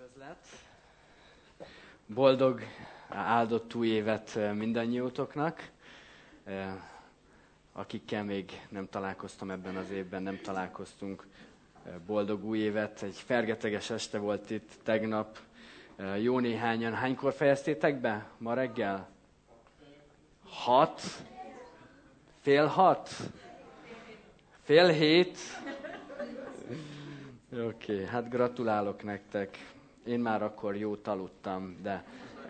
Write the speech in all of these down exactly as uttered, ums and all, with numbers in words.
Üdvözlet! Boldog, áldott új évet mindannyiótoknak. Akikkel még nem találkoztam ebben az évben, nem találkoztunk. Boldog új évet! Egy fergeteges este volt itt tegnap. Jó néhányan. Hánykor fejeztétek be ma reggel? Hat? Fél hat? Fél hét? Oké, okay, hát gratulálok nektek. Én már akkor jót aludtam, de,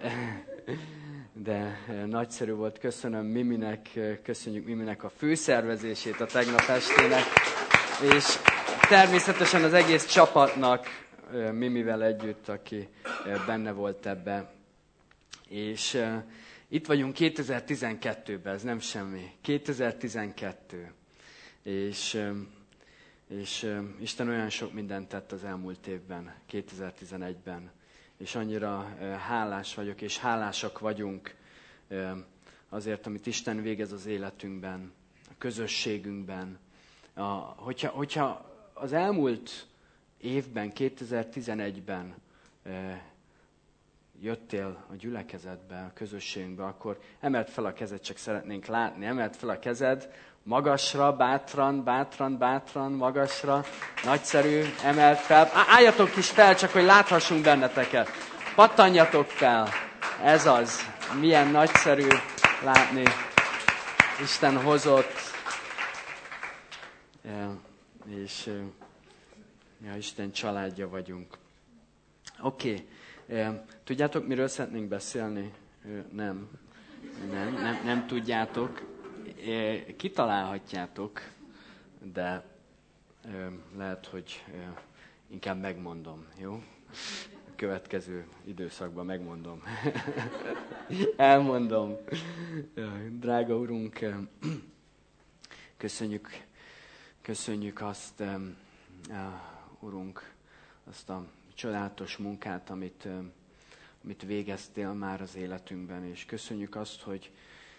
de nagyszerű volt. Köszönöm Miminek, köszönjük Miminek a főszervezését a tegnap estének, és természetesen az egész csapatnak, Mimivel együtt, aki benne volt ebbe. És uh, itt vagyunk kétezer-tizenkettőben, ez nem semmi. kétezer-tizenkettő. És... Uh, És uh, Isten olyan sok mindent tett az elmúlt évben, kétezer-tizenegyben. És annyira uh, hálás vagyok, és hálásak vagyunk uh, azért, amit Isten végez az életünkben, a közösségünkben. A, hogyha, hogyha az elmúlt évben, kétezer-tizenegyben uh, jöttél a gyülekezetbe, a közösségünkbe, akkor emeld fel a kezed, csak szeretnénk látni. Emeld fel a kezed, magasra, bátran, bátran, bátran, magasra, nagyszerű, emeld fel. Álljatok is fel, csak hogy láthassunk benneteket. Pattanjatok fel, ez az, milyen nagyszerű látni. Isten hozott, és ja, Isten családja vagyunk. Oké, okay. Tudjátok, miről szeretnénk beszélni? Nem, nem, nem, nem tudjátok. Kitalálhatjátok, de lehet, hogy inkább megmondom, jó? A következő időszakban megmondom. Elmondom. Drága Urunk, köszönjük, köszönjük azt, Urunk, azt a csodálatos munkát, amit, amit végeztél már az életünkben, és köszönjük azt, hogy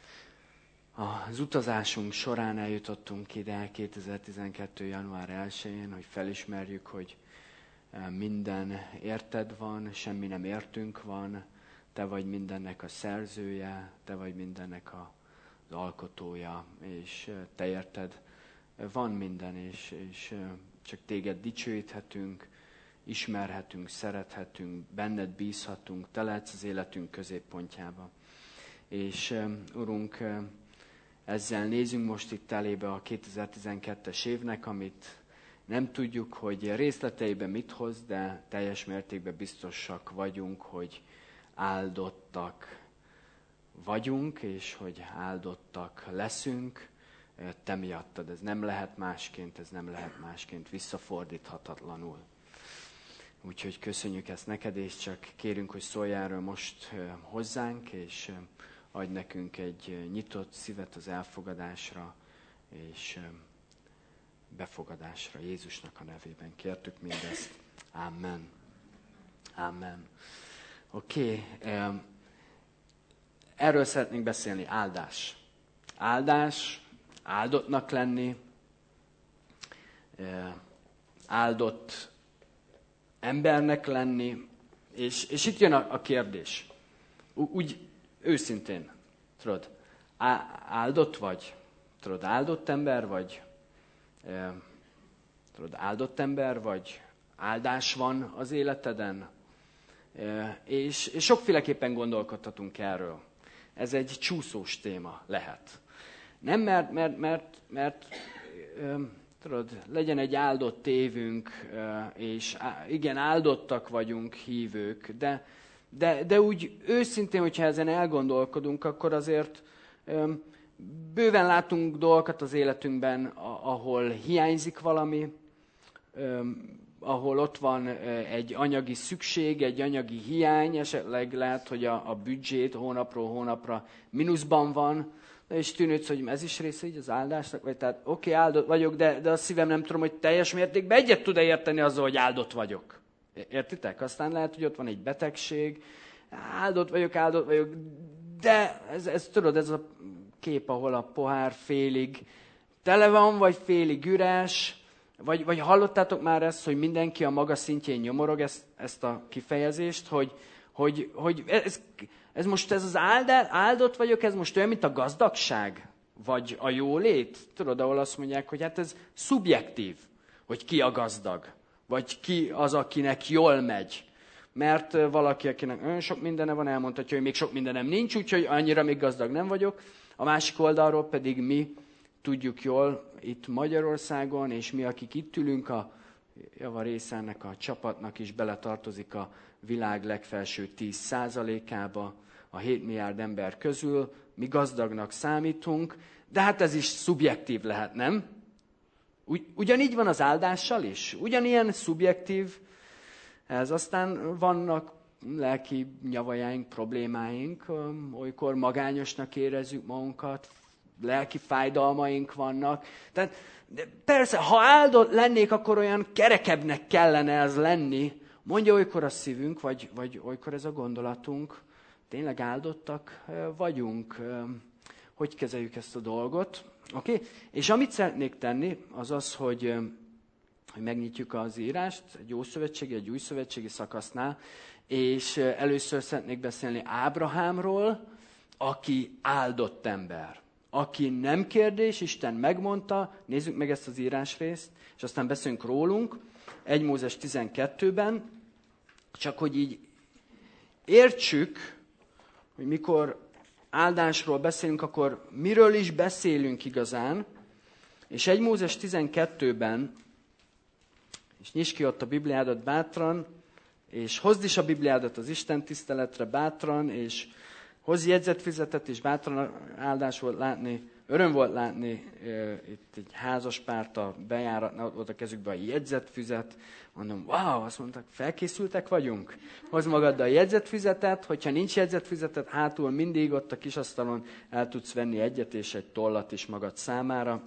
az utazásunk során eljutottunk ide kétezer-tizenkettő. január elsején, hogy felismerjük, hogy minden érted van, semmi nem értünk van, te vagy mindennek a szerzője, te vagy mindennek az alkotója, és te érted van minden, és, és csak téged dicsőíthetünk, ismerhetünk, szerethetünk, benned bízhatunk, te lehetsz az életünk középpontjába. És Urunk, ezzel nézünk most itt elébe a kétezer-tizenkettes évnek, amit nem tudjuk, hogy részleteiben mit hoz, de teljes mértékben biztosak vagyunk, hogy áldottak vagyunk, és hogy áldottak leszünk. Te miattad, ez nem lehet másként, ez nem lehet másként, visszafordíthatatlanul. Úgyhogy köszönjük ezt neked, és csak kérünk, hogy szóljál erről most hozzánk, és adj nekünk egy nyitott szívet az elfogadásra és befogadásra. Jézusnak a nevében kértük mindezt. Amen. Amen. Oké. Okay. Erről szeretnénk beszélni. Áldás. Áldás. Áldottnak lenni. Áldott embernek lenni. És, és itt jön a, a kérdés. Úgy őszintén, tudod, áldott vagy? Tudod, áldott ember vagy? E, tudod, áldott ember vagy? Áldás van az életeden? E, és, és sokféleképpen gondolkodhatunk erről. Ez egy csúszós téma lehet. Nem, mert, mert, mert, mert e, tudod, legyen egy áldott évünk, e, és á, igen, áldottak vagyunk, hívők, de De, de úgy őszintén, hogyha ezen elgondolkodunk, akkor azért öm, bőven látunk dolgokat az életünkben, ahol hiányzik valami, öm, ahol ott van egy anyagi szükség, egy anyagi hiány, esetleg lehet, hogy a, a büdzsét hónapról hónapra mínuszban van, és tűnődsz, hogy ez is része így az áldásnak, vagy tehát oké, okay, áldott vagyok, de, de a szívem nem tudom, hogy teljes mértékben egyet tud-e érteni azzal, hogy áldott vagyok. Értitek? Aztán lehet, hogy ott van egy betegség, áldott vagyok, áldott vagyok, de ez, ez tudod, ez a kép, ahol a pohár félig tele van, vagy félig üres, Vagy, vagy hallottátok már ezt, hogy mindenki a maga szintjén nyomorog ezt, ezt a kifejezést, hogy, hogy, hogy ez, ez most ez az áldá, áldott vagyok, ez most olyan, mint a gazdagság, vagy a jólét. Tudod, ahol azt mondják, hogy hát ez szubjektív, hogy ki a gazdag, vagy ki az, akinek jól megy. Mert valaki, akinek olyan sok mindene van, elmondhatja, hogy még sok mindenem nincs, úgyhogy annyira még gazdag nem vagyok. A másik oldalról pedig mi tudjuk jól itt Magyarországon, és mi, akik itt ülünk, a java része ennek a csapatnak is beletartozik a világ legfelső tíz százalékába, a hét milliárd ember közül, mi gazdagnak számítunk, de hát ez is szubjektív lehet, nem? Ugy, ugyanígy van az áldással is, ugyanilyen szubjektív ez. Aztán vannak lelki nyavajáink, problémáink, olykor magányosnak érezzük magunkat, lelki fájdalmaink vannak. Tehát de persze, ha áldott lennék, akkor olyan kerekebbnek kellene ez lenni. Mondja olykor a szívünk, vagy, vagy olykor ez a gondolatunk. Tényleg áldottak vagyunk. Hogy kezeljük ezt a dolgot? Oké? Okay? És amit szeretnék tenni, az az, hogy, hogy megnyitjuk az írást egy ószövetségi, egy újszövetségi szakasznál, és először szeretnék beszélni Ábrahámról, aki áldott ember. Aki nem kérdés, Isten megmondta, nézzük meg ezt az írásrészt, és aztán beszélünk rólunk, egy Mózes tizenkettőben, csak hogy így értsük, hogy mikor áldásról beszélünk, akkor miről is beszélünk igazán, és egy Mózes tizenkettőben, és nyisd ki ott a Bibliádat bátran, és hozd is a Bibliádat az Isten tiszteletre bátran, és hozz jegyzetfüzetet, és bátran áldás volt látni, öröm volt látni e, itt egy házas párt a bejáratnál, ott volt a kezükben a jegyzetfüzet. Mondom, wow, azt mondták, felkészültek vagyunk. Hozz magaddal a jegyzetfüzetet, hogyha nincs jegyzetfüzetet, hátul mindig ott a kisasztalon el tudsz venni egyet és egy tollat is magad számára.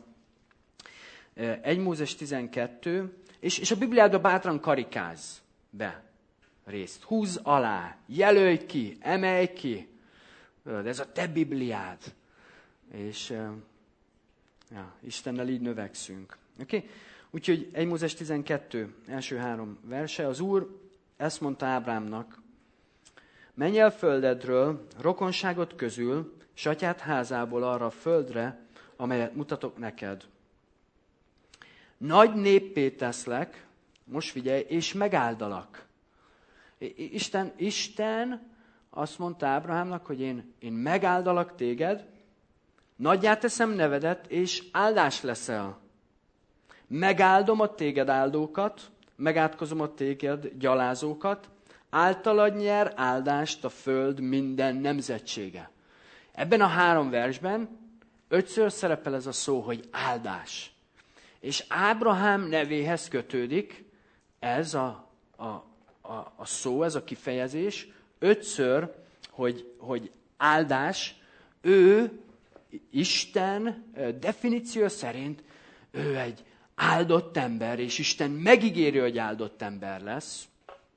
E, egy Mózes tizenkettő, és, és a Bibliádba bátran karikáz be részt. Húzz alá, jelölj ki, emelj ki. Ez a te Bibliád. És ja, Istennel így növekszünk. Okay? Úgyhogy egy Mózes tizenkettő, első három verse. Az Úr ezt mondta Ábrámnak, menj el földedről, rokonságot közül, s atyád házából arra a földre, amelyet mutatok neked. Nagy néppé teszlek, most figyelj, és megáldalak. Isten, Isten azt mondta Ábrahámnak, hogy én, én megáldalak téged, nagyjá teszem nevedet, és áldás leszel. Megáldom a téged áldókat, megátkozom a téged gyalázókat, általad nyer áldást a föld minden nemzetsége. Ebben a három versben ötször szerepel ez a szó, hogy áldás. És Ábrahám nevéhez kötődik ez a, a, a, a szó, ez a kifejezés, ötször, hogy, hogy áldás, ő, Isten definíció szerint, ő egy áldott ember, és Isten megígéri, hogy áldott ember lesz.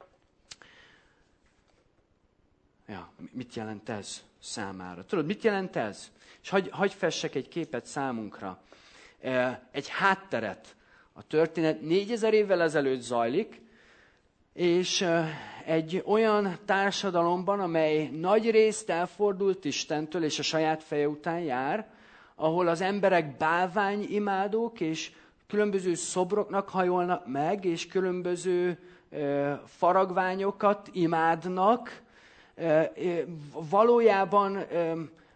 Ja, mit jelent ez számára? Tudod, mit jelent ez? És hagy, hagy fessek egy képet számunkra. Egy hátteret. A történet négyezer évvel ezelőtt zajlik, és egy olyan társadalomban, amely nagy részt elfordult Istentől, és a saját feje után jár, ahol az emberek bálványimádók, és különböző szobroknak hajolnak meg, és különböző e, faragványokat imádnak. E, e, valójában, e,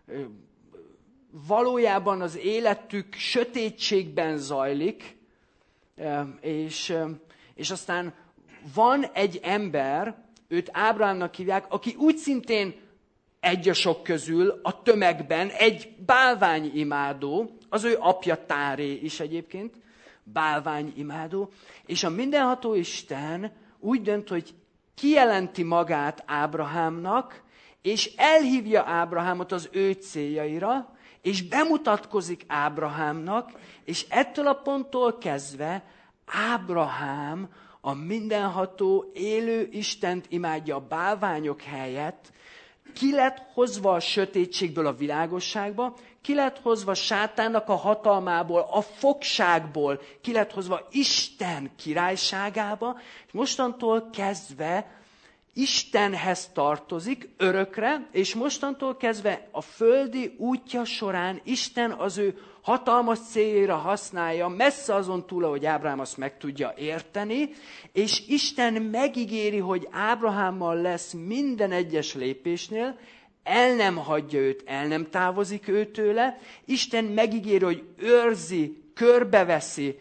valójában az életük sötétségben zajlik, e, és, e, és aztán van egy ember, őt Ábrahámnak hívják, aki úgy szintén egy a sok közül, a tömegben, egy bálványimádó, az ő apja Táré is egyébként, bálványimádó, és a mindenható Isten úgy dönt, hogy kijelenti magát Ábrahámnak, és elhívja Ábrahámot az ő céljaira, és bemutatkozik Ábrahámnak, és ettől a ponttól kezdve Ábrahám a mindenható, élő Istent imádja a bálványok helyett, ki lett hozva a sötétségből a világosságba, ki lett hozva sátánnak a hatalmából, a fogságból, ki lett hozva Isten királyságába, és mostantól kezdve Istenhez tartozik örökre, és mostantól kezdve a földi útja során Isten az ő hatalmas céljára használja, messze azon túl, ahogy Ábrahám azt meg tudja érteni, és Isten megígéri, hogy Ábrahámmal lesz minden egyes lépésnél, el nem hagyja őt, el nem távozik ő tőle, Isten megígéri, hogy őrzi, körbeveszi,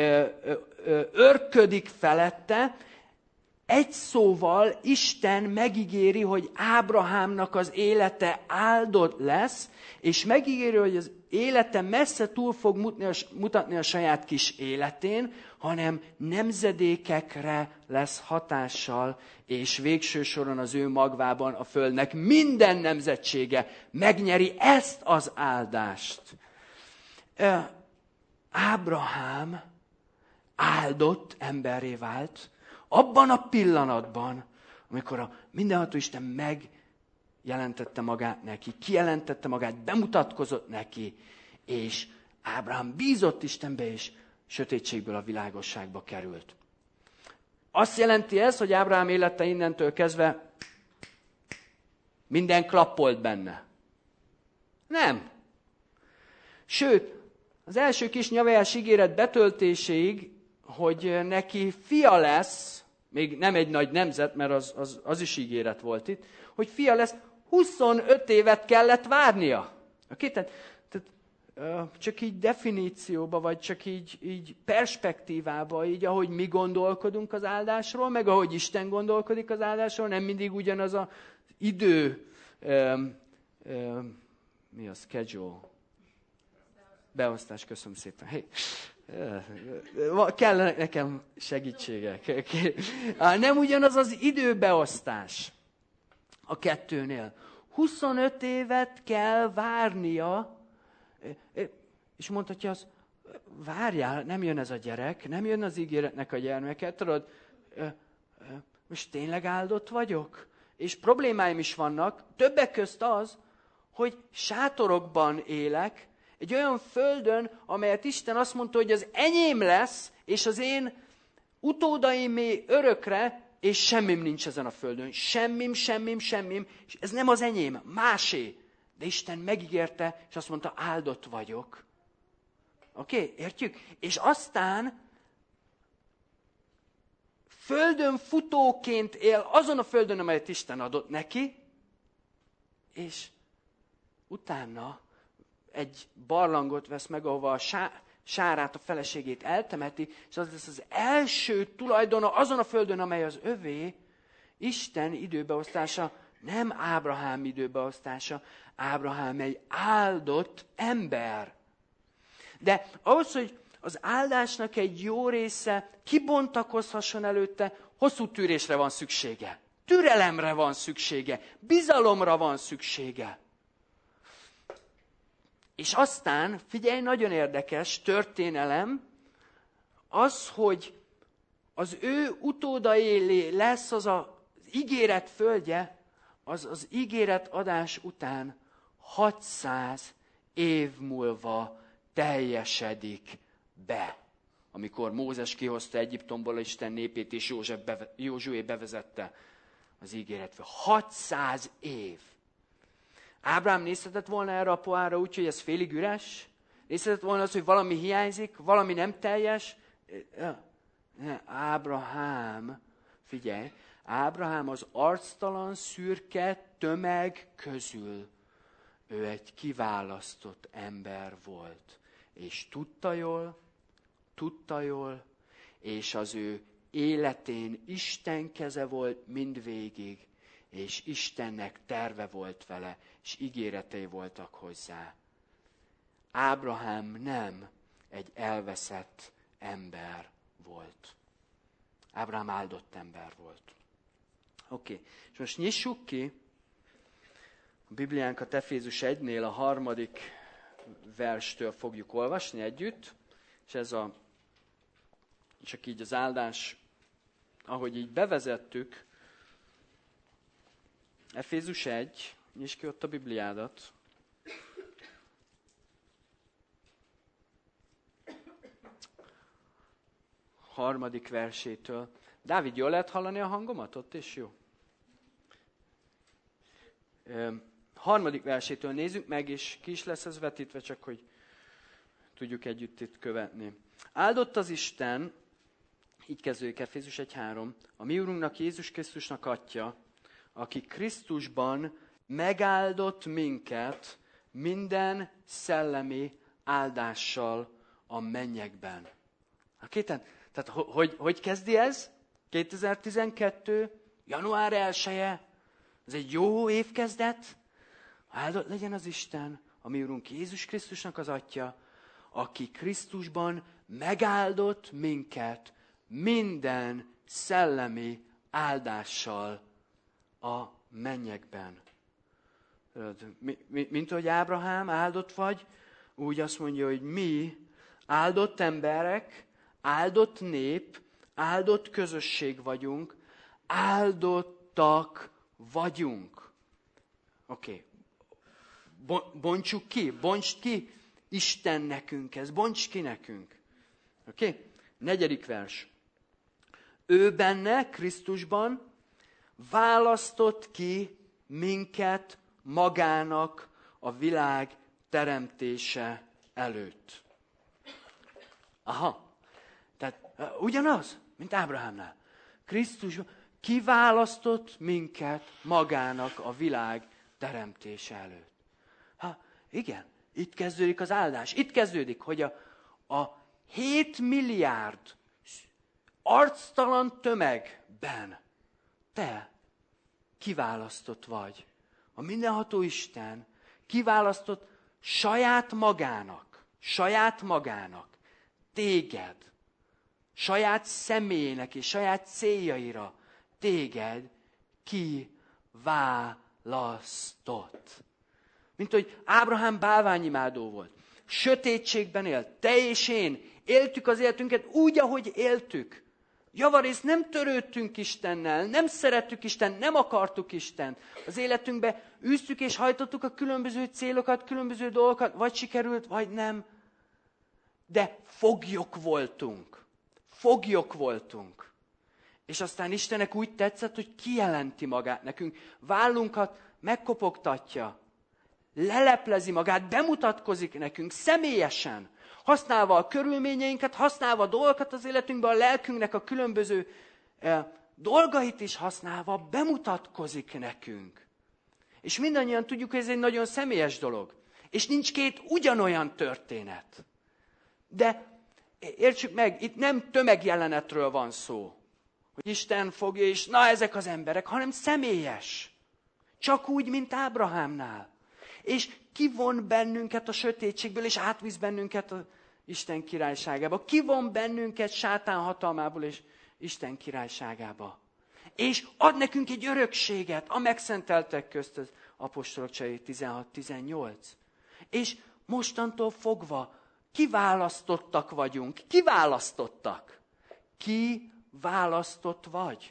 örködik felette. Egy szóval Isten megígéri, hogy Ábrahámnak az élete áldott lesz, és megígéri, hogy az élete messze túl fog mutatni a saját kis életén, hanem nemzedékekre lesz hatással, és végső soron az ő magvában a földnek minden nemzetsége megnyeri ezt az áldást. Ábrahám áldott emberré vált, abban a pillanatban, amikor a mindenható Isten megjelentette magát neki, kijelentette magát, bemutatkozott neki, és Ábrahám bízott Istenbe, és sötétségből a világosságba került. Azt jelenti ez, hogy Ábrahám élete innentől kezdve minden klappolt benne. Nem. Sőt, az első kis nyavajás ígéret betöltéséig, hogy neki fia lesz, még nem egy nagy nemzet, mert az, az, az is ígéret volt itt, hogy fia lesz, huszonöt évet kellett várnia. Oké? Tehát, tehát csak így definícióba, vagy csak így, így perspektívába, így ahogy mi gondolkodunk az áldásról, meg ahogy Isten gondolkodik az áldásról, nem mindig ugyanaz az idő, um, um, mi a schedule? Beosztás, köszönöm szépen. Hey. Kellenek nekem segítségek. Nem ugyanaz az időbeosztás a kettőnél. huszonöt évet kell várnia, és mondhatja az, várjál, nem jön ez a gyerek, nem jön az ígéretnek a gyermeke, tudod, most tényleg áldott vagyok? És problémáim is vannak, többek közt az, hogy sátorokban élek, egy olyan földön, amelyet Isten azt mondta, hogy az enyém lesz, és az én utódaimé örökre, és semmim nincs ezen a földön. Semmim, semmim, semmim, és ez nem az enyém, másé. De Isten megígérte, és azt mondta, áldott vagyok. Oké, okay? Értjük? És aztán földön futóként él, azon a földön, amelyet Isten adott neki, és utána egy barlangot vesz meg, ahova a sá, sárát, a feleségét eltemeti, és az lesz az első tulajdona azon a földön, amely az övé, Isten időbeosztása, nem Ábrahám időbeosztása, Ábrahám egy áldott ember. De ahhoz, hogy az áldásnak egy jó része kibontakozhasson előtte, hosszú tűrésre van szüksége. Türelemre van szüksége, bizalomra van szüksége. És aztán, figyelj, nagyon érdekes történelem, az, hogy az ő utódaélé lesz az az ígéret földje, az az ígéret adás után hatszáz év múlva teljesedik be. Amikor Mózes kihozta Egyiptomból Isten népét, és József beve, Józsué bevezette az ígéret föld. hatszáz év. Ábrahám nézhetett volna erre a pohárra úgy, hogy ez félig üres? Nézhetett volna az, hogy valami hiányzik, valami nem teljes? Ábrahám, figyelj, Ábrahám az arctalan, szürke tömeg közül, ő egy kiválasztott ember volt. És tudta jól, tudta jól, és az ő életén Isten keze volt mindvégig, és Istennek terve volt vele, és ígéretei voltak hozzá. Ábrahám nem egy elveszett ember volt. Ábrahám áldott ember volt. Oké, okay. És most nyissuk ki a Bibliánkat Efézus egynél a harmadik verstől fogjuk olvasni együtt, és ez a, csak így az áldás, ahogy így bevezettük, Efézus egy, Nyisd ki ott a Bibliádat. Harmadik versétől. Dávid, jól lehet hallani a hangomat ott, és jó? Harmadik versétől nézzük meg, és ki is lesz ez vetítve, csak hogy tudjuk együtt itt követni. Áldott az Isten, így kezdődik Efézus egy három, a mi Urunknak, Jézus Krisztusnak Atya, aki Krisztusban megáldott minket minden szellemi áldással a mennyekben. Oké, tehát, tehát hogy, hogy kezdi ez? kétezer-tizenkettő. január elseje. Ez egy jó évkezdet. Áldott legyen az Isten, a mi Urunk Jézus Krisztusnak az Atya, aki Krisztusban megáldott minket minden szellemi áldással a mennyekben. Mint ahogy Ábrahám áldott vagy, úgy azt mondja, hogy mi áldott emberek, áldott nép, áldott közösség vagyunk, áldottak vagyunk. Oké. Okay. Bontsuk ki, bontsd ki Isten nekünk ez, bontsd ki nekünk. Oké? Okay? Negyedik vers. Ő benne, Krisztusban választott ki minket magának a világ teremtése előtt. Aha. Tehát ugyanaz, mint Ábrahámnál. Krisztus kiválasztott minket magának a világ teremtése előtt. Ha, igen, itt kezdődik az áldás. Itt kezdődik, hogy a, a hét milliárd arctalan tömegben te kiválasztott vagy. A mindenható Isten kiválasztott saját magának, saját magának, téged, saját személyének és saját céljaira téged kiválasztott. Mint hogy Ábrahám bálványimádó volt. Sötétségben élt. Te és én éltük az életünket úgy, ahogy éltük. Javarészt nem törődtünk Istennel, nem szerettük Isten, nem akartuk Istent. Az életünkbe űztük és hajtottuk a különböző célokat, különböző dolgokat, vagy sikerült, vagy nem. De foglyok voltunk. Foglyok voltunk. És aztán Istennek úgy tetszett, hogy kijelenti magát nekünk. Vállunkat megkopogtatja. Leleplezi magát, bemutatkozik nekünk személyesen. Használva a körülményeinket, használva a dolgokat az életünkben, a lelkünknek a különböző eh, dolgait is használva, bemutatkozik nekünk. És mindannyian tudjuk, hogy ez egy nagyon személyes dolog. És nincs két ugyanolyan történet. De értsük meg, itt nem tömegjelenetről van szó. Hogy Isten fogja, és na ezek az emberek, hanem személyes. Csak úgy, mint Ábrahámnál. És kivon bennünket a sötétségből, és átvisz bennünket az Isten királyságába. Kivon bennünket sátán hatalmából, és Isten királyságába. És ad nekünk egy örökséget, a megszenteltek közt az apostolok cselei tizenhat tizennyolc. És mostantól fogva kiválasztottak vagyunk. Kiválasztottak. Ki választott vagy?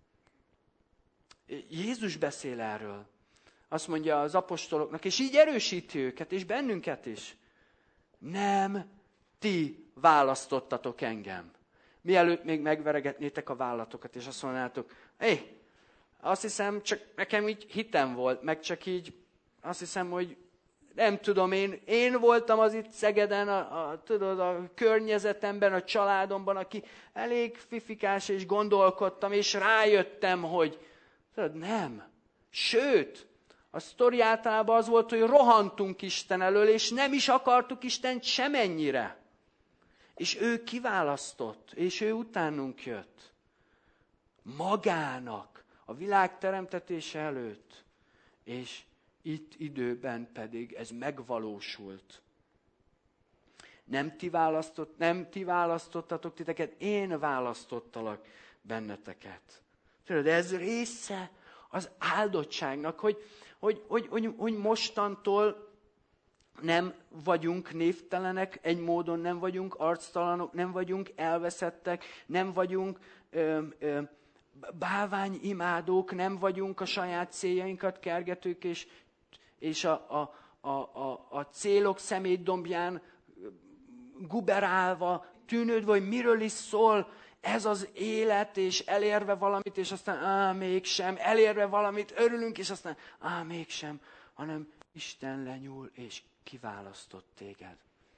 Jézus beszél erről. Azt mondja az apostoloknak, és így erősíti őket, és bennünket is. Nem ti választottatok engem. Mielőtt még megveregetnétek a vállatokat, és azt mondanátok, hé, azt hiszem, csak nekem így hitem volt, meg csak így, azt hiszem, hogy nem tudom, én, én voltam az itt Szegeden, a, a, tudod, a környezetemben, a családomban, aki elég fifikás, és gondolkodtam, és rájöttem, hogy tudod, nem. Sőt, a sztori általában az volt, hogy rohantunk Isten elől, és nem is akartuk Istent semennyire. És ő kiválasztott, és ő utánunk jött. Magának, a világ teremtetése előtt. És itt időben pedig ez megvalósult. Nem ti, választott, nem ti választottatok titeket, én választottalak benneteket. Tudod, ez része az áldottságnak, hogy, hogy, hogy, hogy, hogy mostantól nem vagyunk névtelenek, egy módon nem vagyunk arctalanok, nem vagyunk elveszettek, nem vagyunk ö, ö, bálványimádók, nem vagyunk a saját céljainkat kergetők, és és a, a, a, a, a célok szemétdombján guberálva, tűnődve, hogy miről is szól ez az élet, és elérve valamit, és aztán á, mégsem, elérve valamit, örülünk, és aztán á, mégsem, hanem Isten lenyúl, és kiválasztott téged.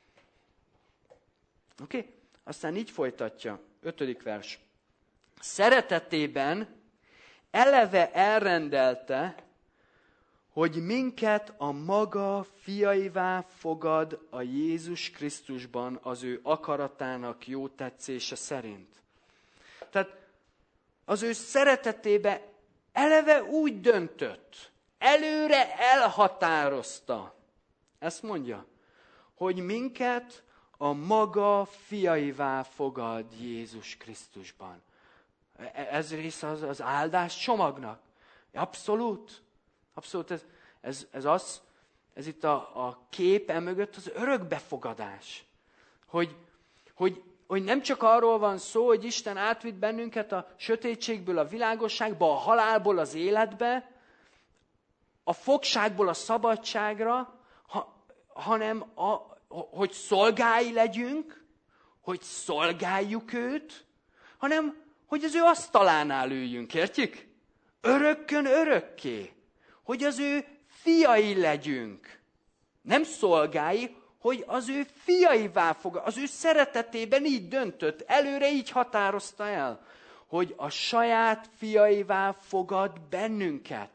Oké? Okay? Aztán így folytatja, ötödik vers. Szeretetében eleve elrendelte, hogy minket a maga fiaivá fogad a Jézus Krisztusban az ő akaratának jó tetszése szerint. Tehát az ő szeretetébe eleve úgy döntött, előre elhatározta, ezt mondja, hogy minket a maga fiaivá fogad Jézus Krisztusban. Ez része az, az áldás csomagnak. Abszolút. Abszolút ez, ez, ez az, ez itt a, a kép emögött az örökbefogadás. Hogy, hogy, hogy nem csak arról van szó, hogy Isten átvitt bennünket a sötétségből a világosságba, a halálból az életbe, a fogságból a szabadságra, ha, hanem a, hogy szolgái legyünk, hogy szolgáljuk őt, hanem hogy az ő asztalánál üljünk, értjük? Örökkön örökké. Hogy az ő fiai legyünk. Nem szolgái, hogy az ő fiaivá fog, az ő szeretetében így döntött, előre így határozta el, hogy a saját fiaivá fogad bennünket.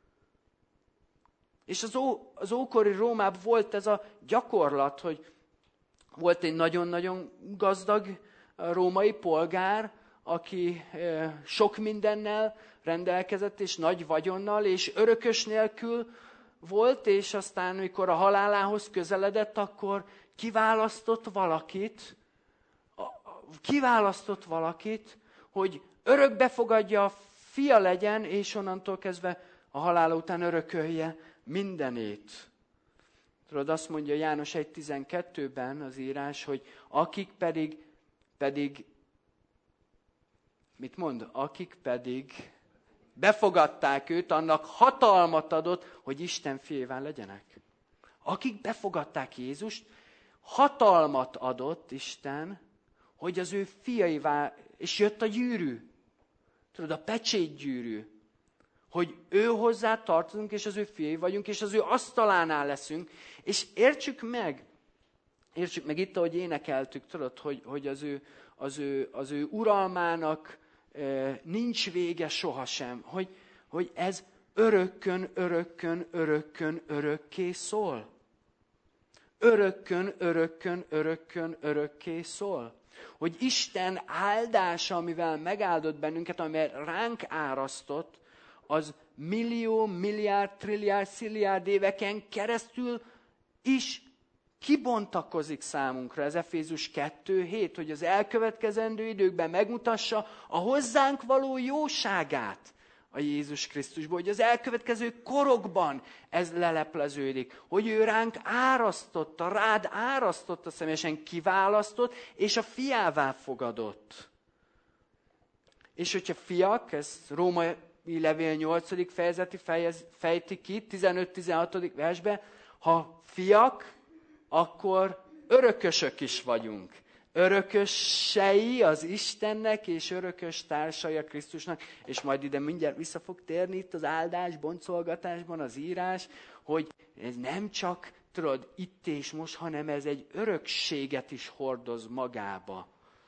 És az, ó, az ókori Rómában volt ez a gyakorlat, hogy volt egy nagyon-nagyon gazdag római polgár, aki sok mindennel rendelkezett, és nagy vagyonnal, és örökös nélkül volt, és aztán, amikor a halálához közeledett, akkor kiválasztott valakit, kiválasztott valakit, hogy örökbefogadja, a fia legyen, és onnantól kezdve a halála után örökölje mindenét. Tudod, azt mondja János egy tizenkettőben az írás, hogy akik pedig, pedig mit mond? Akik pedig befogadták őt, annak hatalmat adott, hogy Isten fiévá legyenek. Akik befogadták Jézust, hatalmat adott Isten, hogy az ő fiaivá, és jött a gyűrű. Tudod, a pecsétgyűrű. Hogy ő hozzá tartozunk, és az ő fiai vagyunk, és az ő asztalánál leszünk, és értsük meg, értsük meg itt, ahogy énekeltük, tudod, hogy, hogy az, ő, az, ő, az ő uralmának e, nincs vége sohasem, hogy, hogy ez örökkön, örökkön, örökkön, örökké szól. Örökkön, örökkön, örökkön, örökké szól. Hogy Isten áldása, amivel megáldott bennünket, amivel ránk árasztott, az millió, milliárd, trilliárd, szilliárd éveken keresztül is kibontakozik számunkra. Ez Efézus kettő hét, hogy az elkövetkezendő időkben megmutassa a hozzánk való jóságát a Jézus Krisztusból, hogy az elkövetkező korokban ez lelepleződik, hogy ő ránk árasztotta, rád árasztotta, személyesen kiválasztott, és a fiává fogadott. És hogyha fiak, ez Római levél nyolcadik fejezeti fejez, fejti ki, tizenöt-tizenhatodik versben, ha fiak, akkor örökösök is vagyunk. Örökösei az Istennek, és örökös társai a Krisztusnak, és majd ide mindjárt vissza fog térni itt az áldás, boncolgatásban az írás, hogy ez nem csak, tudod, itt és most, hanem ez egy örökséget is hordoz magába.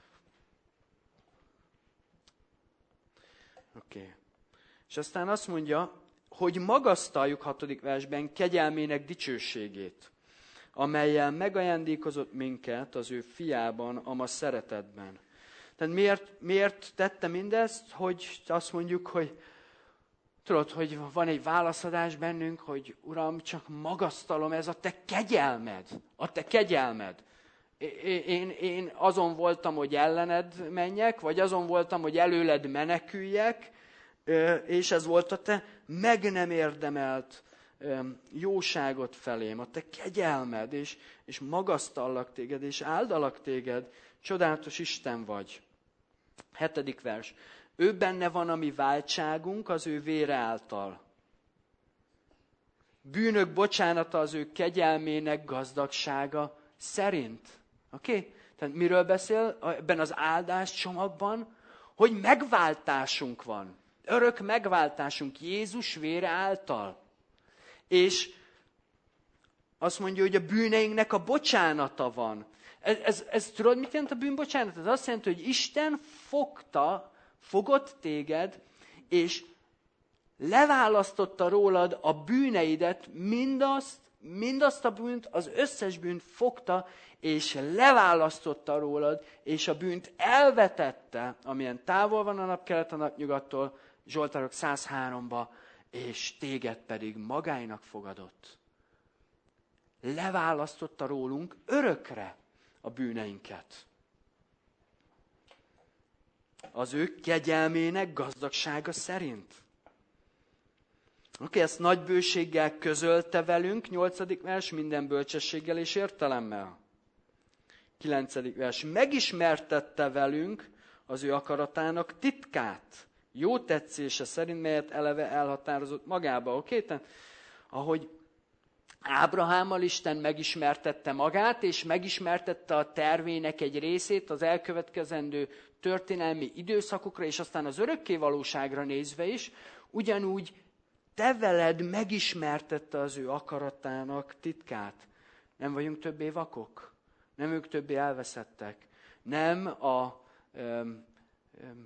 Oké. Okay. És aztán azt mondja, hogy magasztaljuk hatodik versben kegyelmének dicsőségét, amellyel megajándékozott minket az ő fiában, ama szeretetben. Tehát miért, miért tette mindezt, hogy azt mondjuk, hogy tudod, hogy van egy válaszadás bennünk, hogy Uram, csak magasztalom, ez a te kegyelmed, a te kegyelmed. Én, én azon voltam, hogy ellened menjek, vagy azon voltam, hogy előled meneküljek, és ez volt a te meg nem érdemelt jóságot felém, a te kegyelmed, és, és magasztallak téged, és áldalak téged, csodálatos Isten vagy. Hetedik vers. Ő benne van a mi váltságunk az ő vére által. bűnök bocsánata az ő kegyelmének gazdagsága szerint. Oké? Okay? Tehát miről beszél ebben az áldás csomagban? Hogy megváltásunk van. Örök megváltásunk Jézus vére által. És azt mondja, hogy a bűneinknek a bocsánata van. Ez, ez, ez tudod, mit jelent a bűnbocsánat? Ez azt jelenti, hogy Isten fogta, fogott téged, és leválasztotta rólad a bűneidet, mindazt, mindazt a bűnt, az összes bűnt fogta, és leválasztotta rólad, és a bűnt elvetette, amilyen távol van a napkelet a napnyugattól, Zsoltárok száz háromba, és téged pedig magáinak fogadott. Leválasztotta rólunk örökre a bűneinket. Az ő kegyelmének gazdagsága szerint. Oké, okay, ezt nagy bőséggel közölte velünk, nyolcadik vers, minden bölcsességgel és értelemmel. Kilencedik vers, megismertette velünk az ő akaratának titkát, jó tetszése szerint, melyet eleve elhatározott magába. Oké, okay? Tehát, ahogy Ábrahámmal Isten megismertette magát, és megismertette a tervének egy részét az elkövetkezendő történelmi időszakokra, és aztán az örökké valóságra nézve is, ugyanúgy te veled megismertette az ő akaratának titkát. Nem vagyunk többé vakok, nem ők többé elveszettek, nem a öm, öm,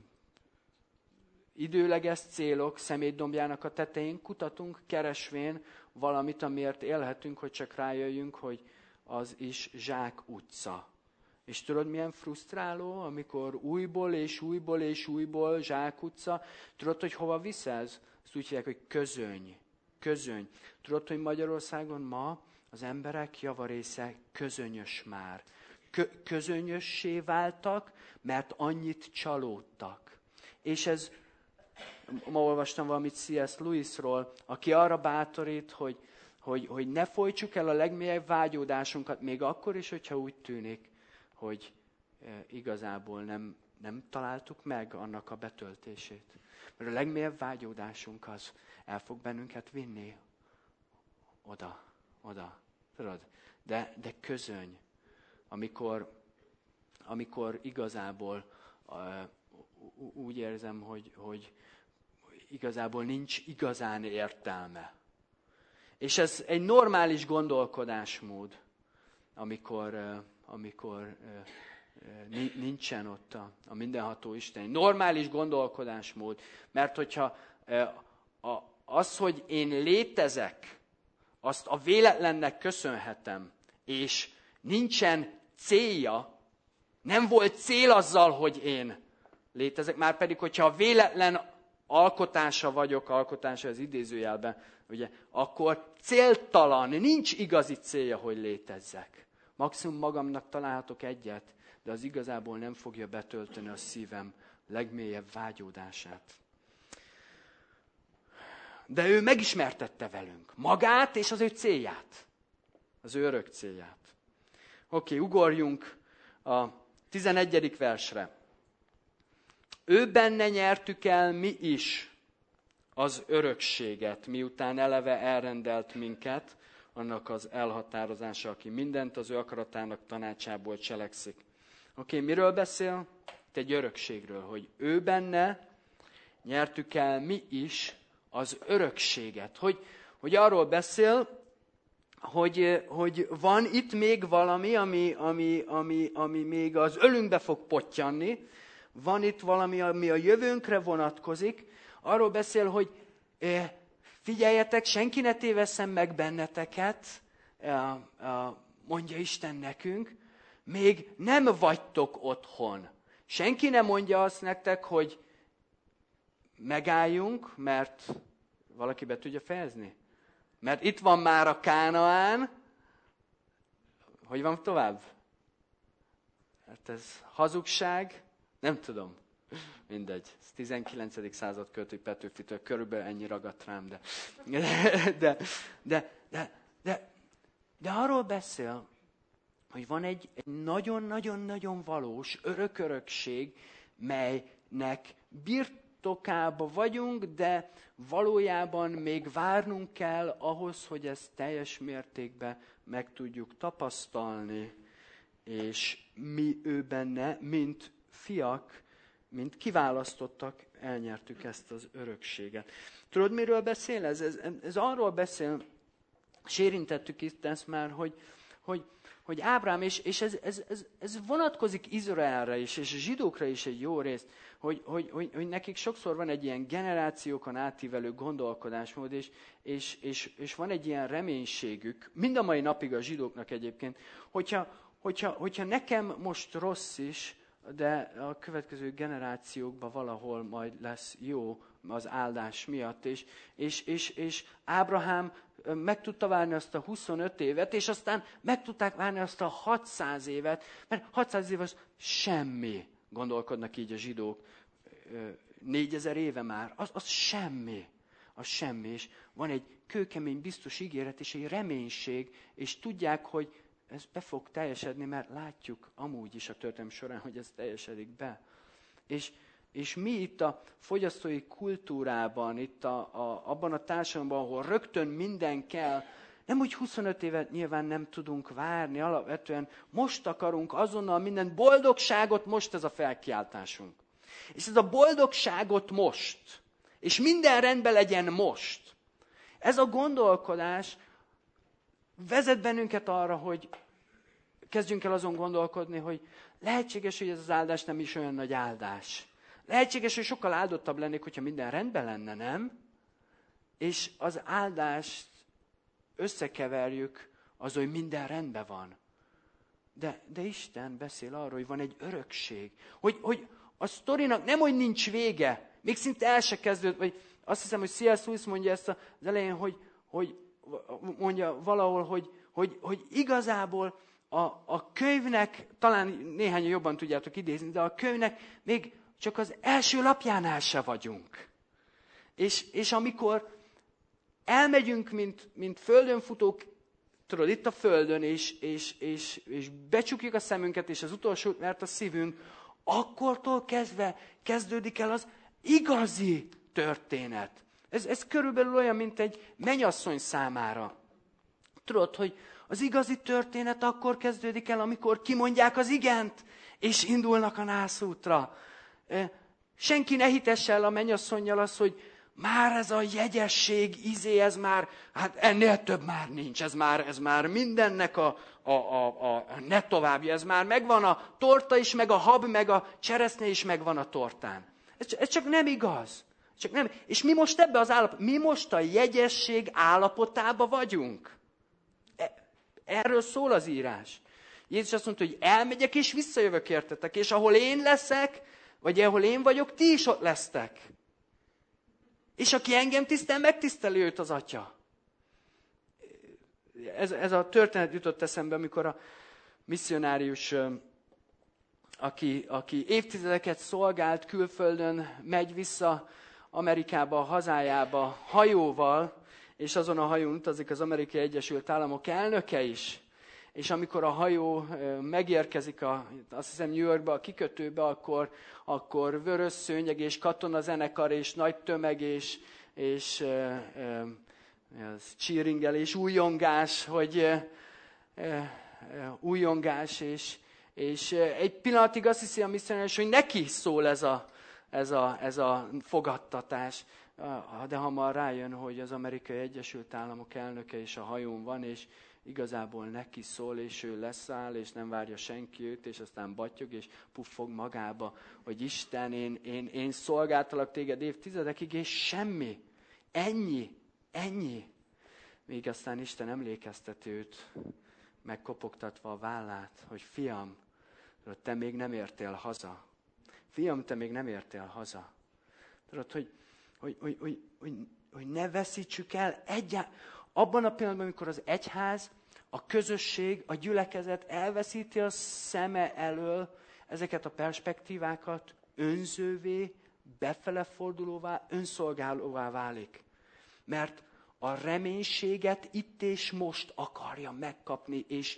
időleges célok szemétdombjának a tetején kutatunk, keresvén valamit, amiért élhetünk, hogy csak rájöjjünk, hogy az is zsák utca. És tudod, milyen frusztráló, amikor újból és újból és újból zsák utca. Tudod, hogy hova visz ez? Ezt úgy hívják, hogy közöny. Közöny. Tudod, hogy Magyarországon ma az emberek javarésze közönyös már. Kö- közönyössé váltak, mert annyit csalódtak. És ez, ma olvastam valamit C S Lewisról, aki arra bátorít, hogy, hogy, hogy ne folytsuk el a legmélyebb vágyódásunkat, még akkor is, hogyha úgy tűnik, hogy e, igazából nem, nem találtuk meg annak a betöltését. Mert a legmélyebb vágyódásunk az el fog bennünket vinni oda, oda. Tudod? De, de közöny, amikor, amikor igazából uh, úgy érzem, hogy, hogy igazából nincs igazán értelme. És ez egy normális gondolkodásmód, amikor, uh, amikor uh, nincsen ott a, a mindenható Isten. Egy normális gondolkodásmód, mert hogyha uh, a, az, hogy én létezek, azt a véletlennek köszönhetem, és nincsen célja, nem volt cél azzal, hogy én létezek, már pedig, hogyha a véletlen alkotása vagyok, alkotása az idézőjelben, ugye, akkor céltalan, nincs igazi célja, hogy létezzek. Maximum magamnak találhatok egyet, de az igazából nem fogja betölteni a szívem legmélyebb vágyódását. De ő megismertette velünk magát és az ő célját. Az ő örök célját. Oké, okay, ugorjunk a tizenegyedik versre. Ő benne nyertük el mi is az örökséget, miután eleve elrendelt minket, annak az elhatározása, aki mindent az ő akaratának tanácsából cselekszik. Oké, okay, miről beszél? Itt egy örökségről, hogy ő benne nyertük el mi is az örökséget. Hogy, hogy arról beszél, hogy, hogy van itt még valami, ami, ami, ami, ami még az ölünkbe fog pottyanni, van itt valami, ami a jövőnkre vonatkozik. Arról beszél, hogy figyeljetek, senki ne tévesszen meg benneteket, mondja Isten nekünk, még nem vagytok otthon. Senki nem mondja azt nektek, hogy megálljunk, mert valaki be tudja fejezni. Mert itt van már a Kánaán. Hogy van tovább? Hát ez hazugság. Nem tudom. Mindegy. Ez tizenkilencedik század költői Petőfitől körülbelül ennyi ragadt rám, de de, de, de, de, de arról beszél, hogy van egy, egy nagyon-nagyon-nagyon valós örök-örökség, melynek birt birtokában vagyunk, de valójában még várnunk kell ahhoz, hogy ezt teljes mértékben meg tudjuk tapasztalni, és mi ő benne, mint fiak, mint kiválasztottak, elnyertük ezt az örökséget. Tudod, miről beszél ez? Ez, ez arról beszél, és érintettük itt ezt már, hogy, hogy, hogy Ábrám, és, és ez, ez, ez, ez vonatkozik Izraelre is, és a zsidókra is egy jó részt, hogy, hogy, hogy, hogy nekik sokszor van egy ilyen generációkon átívelő gondolkodásmód, és, és, és, és van egy ilyen reménységük, mind a mai napig a zsidóknak egyébként, hogyha, hogyha, hogyha nekem most rossz is, de a következő generációkban valahol majd lesz jó az áldás miatt. És, és, és, és Ábrahám meg tudta várni azt a huszonöt évet, és aztán meg tudták várni azt a hatszáz évet, mert hatszáz év az semmi, gondolkodnak így a zsidók, négyezer éve már, az, az semmi. Az semmi, és van egy kőkemény biztos ígéret, és egy reménység, és tudják, hogy ez be fog teljesedni, mert látjuk amúgy is a történelem során, hogy ez teljesedik be. És, és mi itt a fogyasztói kultúrában, itt a, a, abban a társadalomban, ahol rögtön minden kell, nem úgy huszonöt évet nyilván nem tudunk várni, alapvetően most akarunk azonnal minden boldogságot, most ez a felkiáltásunk. És ez a boldogságot most, és minden rendben legyen most. Ez a gondolkodás vezet bennünket arra, hogy kezdjünk el azon gondolkodni, hogy lehetséges, hogy ez az áldás nem is olyan nagy áldás. Lehetséges, hogy sokkal áldottabb lennék, hogyha minden rendben lenne, nem? És az áldást összekeverjük az, hogy minden rendben van. De, de Isten beszél arról, hogy van egy örökség. Hogy, hogy a sztorinak nem, hogy nincs vége, még szinte el se kezdődött, vagy azt hiszem, hogy C S. Lewis mondja ezt az elején, hogy, hogy mondja valahol, hogy, hogy, hogy igazából a, a könyvnek, talán néhányan jobban tudjátok idézni, de a könyvnek még csak az első lapjánál se vagyunk. És, és amikor elmegyünk, mint, mint földön futók, tudod, itt a földön, és, és, és, és becsukjuk a szemünket, és az utolsót, mert a szívünk, akkortól kezdve kezdődik el az igazi történet. Ez, ez körülbelül olyan, mint egy mennyasszony számára. Tudod, hogy az igazi történet akkor kezdődik el, amikor kimondják az igent, és indulnak a nászútra. Senki ne hitesse el a mennyasszonnyal azt, hogy már ez a jegyesség, izé, ez már, hát ennél több már nincs, ez már, ez már mindennek a, a, a, a ne továbbja, ez már megvan a torta is, meg a hab, meg a cseresznye is megvan a tortán. Ez, ez csak nem igaz. Csak nem. És mi most ebbe az állapot, mi most a jegyesség állapotába vagyunk. Erről szól az írás. Jézus azt mondta, hogy elmegyek és visszajövök értetek, és ahol én leszek, vagy ahol én vagyok, ti is ott lesztek. És aki engem tisztel, megtiszteli őt az Atya. Ez, ez a történet jutott eszembe, amikor a misszionárius, aki, aki évtizedeket szolgált külföldön, megy vissza Amerikába, a hazájába hajóval, és azon a hajón utazik az Amerikai Egyesült Államok elnöke is. És amikor a hajó megérkezik, a, azt hiszem New Yorkba, a kikötőbe, akkor, akkor vörös szőnyeg és katonazenekar és nagy tömeg és, és e, e, cheeringelés, újongás, hogy e, e, újongás, és, és egy pillanatig azt hiszi a misszionárius, hogy neki szól ez a, ez a, ez a fogadtatás. De hamar rájön, hogy az Amerikai Egyesült Államok elnöke is a hajón van, és igazából neki szól, és ő leszáll, és nem várja senki őt, és aztán battyog, és puffog magába, hogy Isten, én, én, én szolgáltalak téged évtizedekig, és semmi. Ennyi. Ennyi. Még aztán Isten emlékeztet őt, megkopogtatva a vállát, hogy fiam, te még nem értél haza. Fiam, te még nem értél haza. Tudod, hogy, hogy, hogy, hogy, hogy, hogy ne veszítsük el egyáltalán. Abban a pillanatban, amikor az egyház, a közösség, a gyülekezet elveszíti a szeme elől ezeket a perspektívákat, önzővé, befele fordulóvá, önszolgálóvá válik. Mert a reménységet itt és most akarja megkapni, és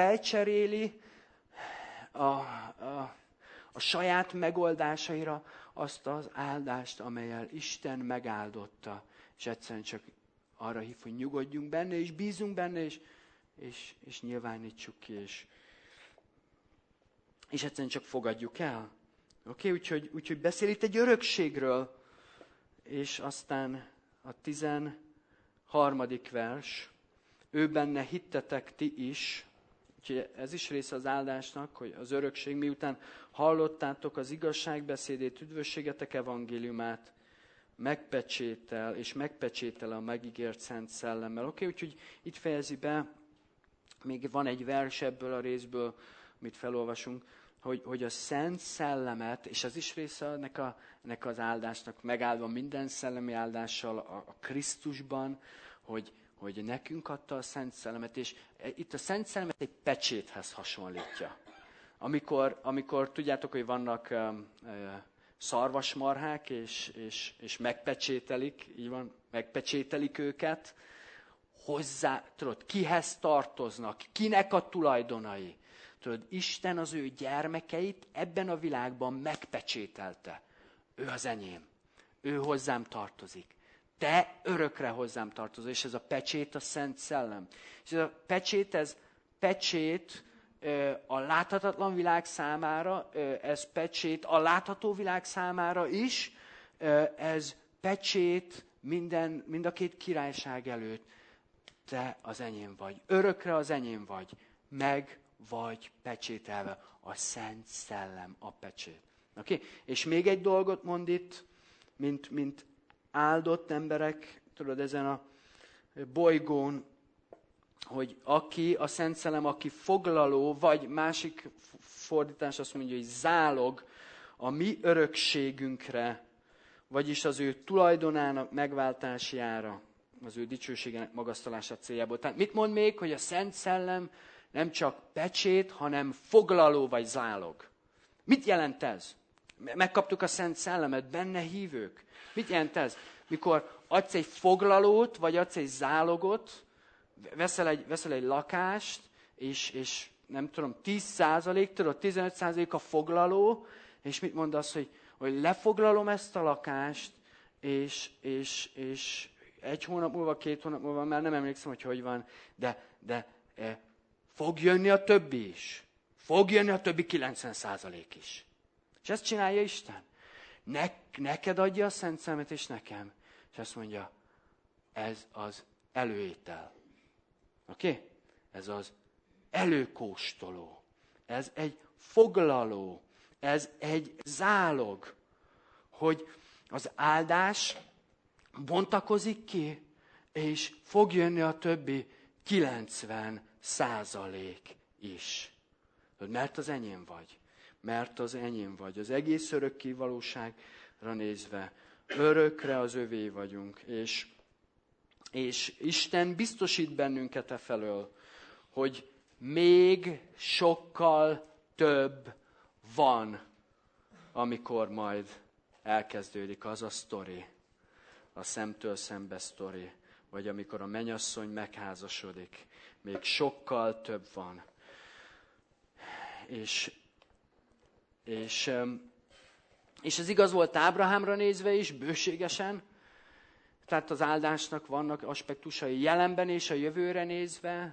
felcseréli a, a, a saját megoldásaira, a, azt az áldást, amellyel Isten megáldotta, és egyszerűen csak arra hív, hogy nyugodjunk benne, és bízunk benne, és, és, és nyilvánítsuk ki, és, és egyszerűen csak fogadjuk el. Oké, okay? úgyhogy, úgyhogy beszél itt egy örökségről, és aztán a tizenharmadik vers, ő benne hittetek ti is, úgyhogy ez is része az áldásnak, hogy az örökség, miután hallottátok az igazságbeszédét, üdvösségetek evangéliumát, megpecsétel, és megpecsétel a megígért Szent Szellemmel. Oké, okay? Úgyhogy itt fejezi be, még van egy vers ebből a részből, amit felolvasunk, hogy, hogy a Szent Szellemet, és ez is része ennek, a, ennek az áldásnak, megáldva minden szellemi áldással a, a Krisztusban, hogy, hogy nekünk adta a Szent Szellemet, és itt a Szent Szellemet egy pecséthez hasonlítja. Amikor, amikor tudjátok, hogy vannak um, uh, szarvasmarhák, és, és, és megpecsételik, így van, megpecsételik őket, hozzá, tudod, kihez tartoznak, kinek a tulajdonai. Tudod, Isten az ő gyermekeit ebben a világban megpecsételte. Ő az enyém. Ő hozzám tartozik. Te örökre hozzám tartozol. És ez a pecsét a Szent Szellem. És ez a pecsét, ez pecsét a láthatatlan világ számára, ez pecsét a látható világ számára is, ez pecsét minden, mind a két királyság előtt. Te az enyém vagy. Örökre az enyém vagy. Meg vagy pecsételve. A Szent Szellem a pecsét. Okay? És még egy dolgot mond itt, mint, mint áldott emberek, tudod, ezen a bolygón, hogy aki, a Szent Szellem, aki foglaló, vagy másik fordítás azt mondja, hogy zálog a mi örökségünkre, vagyis az ő tulajdonának megváltására, az ő dicsőségének magasztalása céljából. Tehát mit mond még, hogy a Szent Szellem nem csak pecsét, hanem foglaló vagy zálog. Mit jelent ez? Megkaptuk a Szent Szellemet, benne hívők. Mit jelent ez? Mikor adsz egy foglalót, vagy adsz egy zálogot, veszel egy, veszel egy lakást, és, és nem tudom, tíz százalék, tudod, tizenöt százalék a foglaló, és mit mondasz, hogy, hogy lefoglalom ezt a lakást, és, és, és egy hónap múlva, két hónap múlva, már nem emlékszem, hogy hogy van, de, de e, fog jönni a többi is. Fog jönni a többi kilencven százalék is. És ezt csinálja Isten. Ne, neked adja a Szent Szellemet, és nekem. És azt mondja, ez az előétel. Oké? Okay? Ez az előkóstoló. Ez egy foglaló. Ez egy zálog. Hogy az áldás bontakozik ki, és fog jönni a többi kilencven százalék is. Mert az enyém vagy. Mert az enyém vagy. Az egész örökké valóságra nézve, örökre az övé vagyunk. És, és Isten biztosít bennünket e felől, hogy még sokkal több van, amikor majd elkezdődik az a sztori, a szemtől szembe sztori, vagy amikor a mennyasszony megházasodik. Még sokkal több van. És, és, és ez igaz volt Ábrahámra nézve is, bőségesen. Tehát az áldásnak vannak aspektusai jelenben és a jövőre nézve.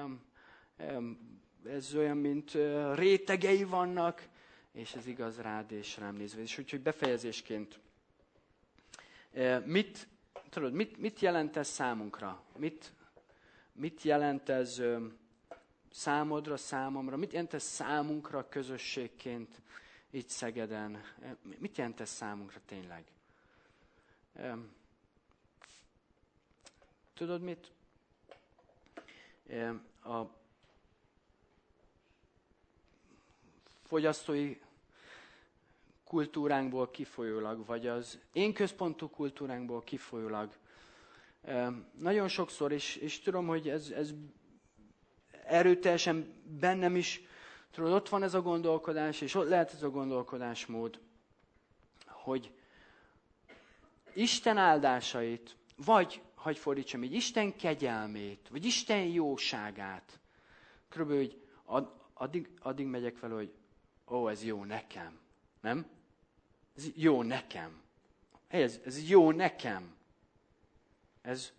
Ez olyan, mint rétegei vannak, és ez igaz rád és rám nézve. És úgyhogy befejezésként, mit, tudod, mit, mit jelent ez számunkra? Mit, mit jelent ez számodra, számomra? Mit jelent ez számunkra közösségként itt Szegeden? Mit jelent ez számunkra tényleg? Tudod mit? A fogyasztói kultúránkból kifolyólag, vagy az én központú kultúránkból kifolyólag. Nagyon sokszor, és, és tudom, hogy ez, ez erőteljesen bennem is, tudod, ott van ez a gondolkodás, és ott lehet ez a gondolkodásmód, hogy Isten áldásait, vagy, hagyj fordítsam így, Isten kegyelmét, vagy Isten jóságát, körülbelül, hogy ad, addig, addig megyek fel, hogy ó, ez jó nekem. Nem? ez jó nekem. Ez, ez jó nekem. Ez,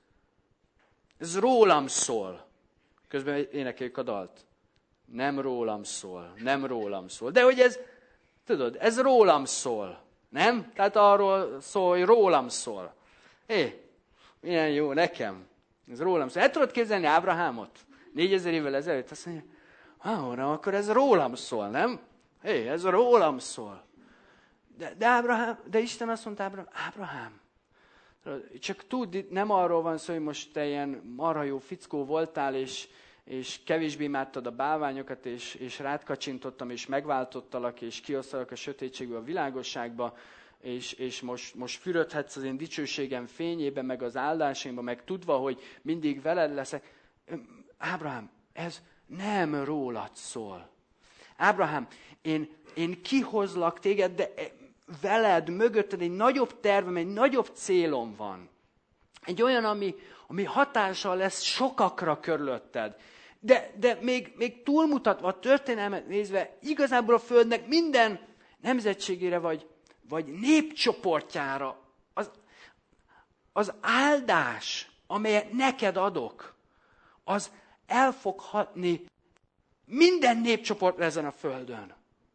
ez rólam szól. Közben énekeljük a dalt. Nem rólam szól, nem rólam szól. De hogy ez, tudod, ez rólam szól. Nem? Tehát arról szól, hogy rólam szól. Hé, milyen jó nekem. Ez rólam szól. El tudod képzelni Ábrahámot? Négyezer évvel ezelőtt azt mondja, ah, uram, akkor ez rólam szól, nem? Hé, ez rólam szól. De, de, Ábrahám, de Isten azt mondta Ábrahám, Ábrahám, csak tud, nem arról van szó, hogy most te ilyen marha jó fickó voltál, és, és kevésbé imádtad a bálványokat, és, és rád kacsintottam, és megváltottalak, és kiosztalak a sötétségből a világosságba, és, és most, most fürödhetsz az én dicsőségem fényébe, meg az áldásaimba, meg tudva, hogy mindig veled leszek. Ábrahám, ez nem rólad szól. Ábrahám, én, én kihozlak téged, de veled, mögötted egy nagyobb tervem, egy nagyobb célom van. Egy olyan, ami, ami hatással lesz sokakra körülötted. De, de még, még túlmutatva a történelmet nézve, igazából a Földnek minden nemzetségére vagy, vagy népcsoportjára az, az áldás, amelyet neked adok, az el fog hatni minden népcsoport ezen a Földön.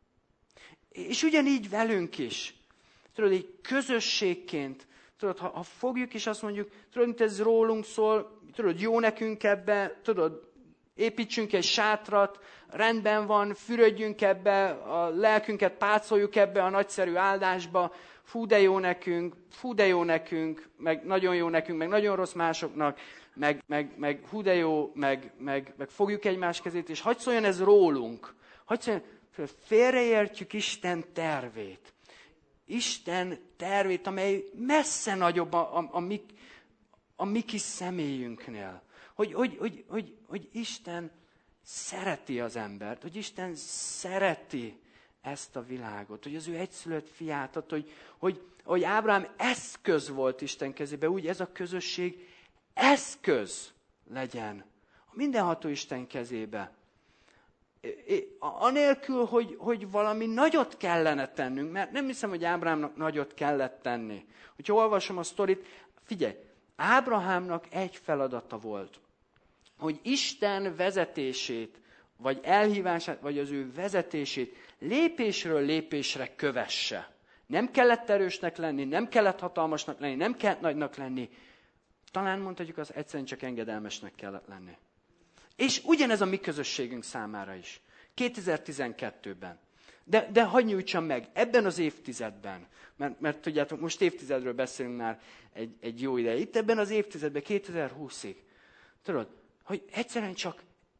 És ugyanígy velünk is. Tudod, egy közösségként, tudod, ha, ha fogjuk és azt mondjuk, tudod, mint ez rólunk szól, tudod, jó nekünk ebbe, tudod, építsünk egy sátrat, rendben van, fürödjünk ebbe, a lelkünket pácoljuk ebbe a nagyszerű áldásba, fú de jó nekünk, fú de jó nekünk, meg nagyon jó nekünk, meg nagyon rossz másoknak, meg, meg, meg hú de jó, meg, meg, meg fogjuk egymás kezét, és hadd szóljon ez rólunk. Hadd szóljon, félreértjük Isten tervét. Isten tervét, amely messze nagyobb a, a, a, mi, a mi kis személyünknél. Hogy, hogy, hogy, hogy, hogy Isten szereti az embert, hogy Isten szereti ezt a világot, hogy az ő egyszülött fiát ad, hogy, hogy, hogy Ábrahám eszköz volt Isten kezébe, úgy ez a közösség eszköz legyen a mindenható Isten kezébe. Anélkül, hogy, hogy valami nagyot kellene tennünk, mert nem hiszem, hogy Ábrahámnak nagyot kellett tenni. Hogyha olvasom a sztorit, figyelj, Ábrahámnak egy feladata volt, hogy Isten vezetését, vagy elhívását, vagy az ő vezetését lépésről lépésre kövesse. Nem kellett erősnek lenni, nem kellett hatalmasnak lenni, nem kellett nagynak lenni. Talán mondhatjuk, az egyszerűen csak engedelmesnek kellett lenni. És ugyanez a mi közösségünk számára is. kétezer-tizenkettőben. De, de hadd nyújtsam meg, ebben az évtizedben, mert, mert tudjátok, most évtizedről beszélünk már egy, egy jó ideje. Itt ebben az évtizedben, kétezer-húszig. Tudod, hogy egyszerűen csak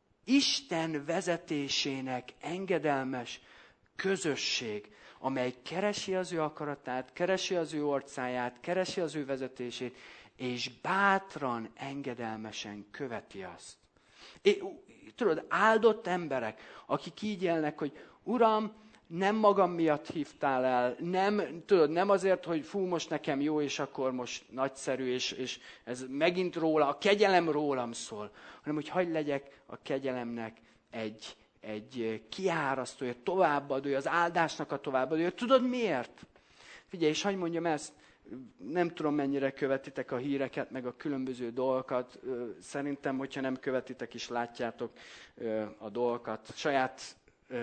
Isten vezetésének engedelmes közösség, amely keresi az ő akaratát, keresi az ő orcáját, keresi az ő vezetését, és bátran, engedelmesen követi azt. É, tudod, áldott emberek, akik így élnek, hogy Uram, nem magam miatt hívtál el, nem, tudod, nem azért, hogy fú, most nekem jó, és akkor most nagyszerű, és, és ez megint róla, a kegyelem rólam szól, hanem hogy hadd legyek a kegyelemnek egy, egy kiárasztója, továbbadója, az áldásnak a továbbadója. Tudod miért? Figyelj, és hadd mondjam ezt, nem tudom, mennyire követitek a híreket, meg a különböző dolgokat. Szerintem, hogyha nem követitek is, látjátok a dolgokat saját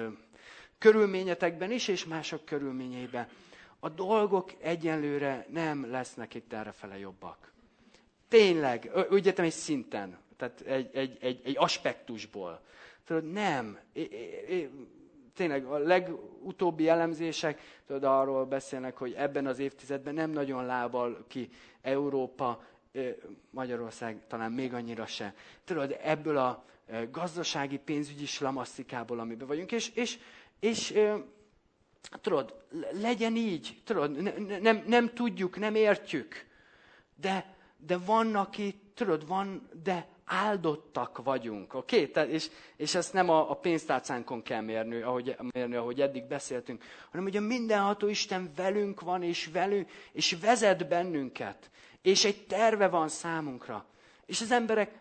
körülményetekben is, és mások körülményeiben. A dolgok egyenlőre nem lesznek itt errefele jobbak. Tényleg, úgy értem egy szinten, tehát egy, egy, egy, egy aspektusból. Tudod, nem. É, é, Tényleg a legutóbbi elemzések tudod, arról beszélnek, hogy ebben az évtizedben nem nagyon lábal ki Európa, Magyarország talán még annyira se. Tudod, ebből a gazdasági, pénzügyi slamasztikából, amiben vagyunk, és, és, és tudod, legyen így, tudod, ne, nem, nem tudjuk, nem értjük, de, de vannak itt, tudod, van, de áldottak vagyunk, oké? Okay? És, és ezt nem a, a pénztárcánkon kell mérni ahogy, mérni, ahogy eddig beszéltünk, hanem hogy a mindenható Isten velünk van, és velünk, és vezet bennünket, és egy terve van számunkra. És az emberek,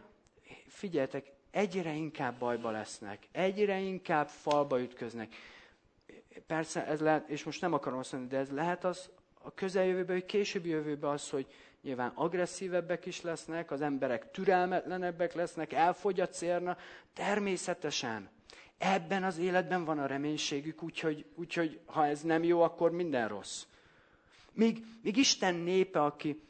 figyeljetek, egyre inkább bajba lesznek, egyre inkább falba ütköznek. persze ez lehet, és most nem akarom azt mondani, de ez lehet az a közeljövőben, hogy későbbi jövőben az, hogy nyilván agresszívebbek is lesznek, az emberek türelmetlenebbek lesznek, elfogy a célna. Természetesen. Ebben az életben van a reménységük, úgyhogy, úgyhogy ha ez nem jó, akkor minden rossz. Míg, míg Isten népe, aki,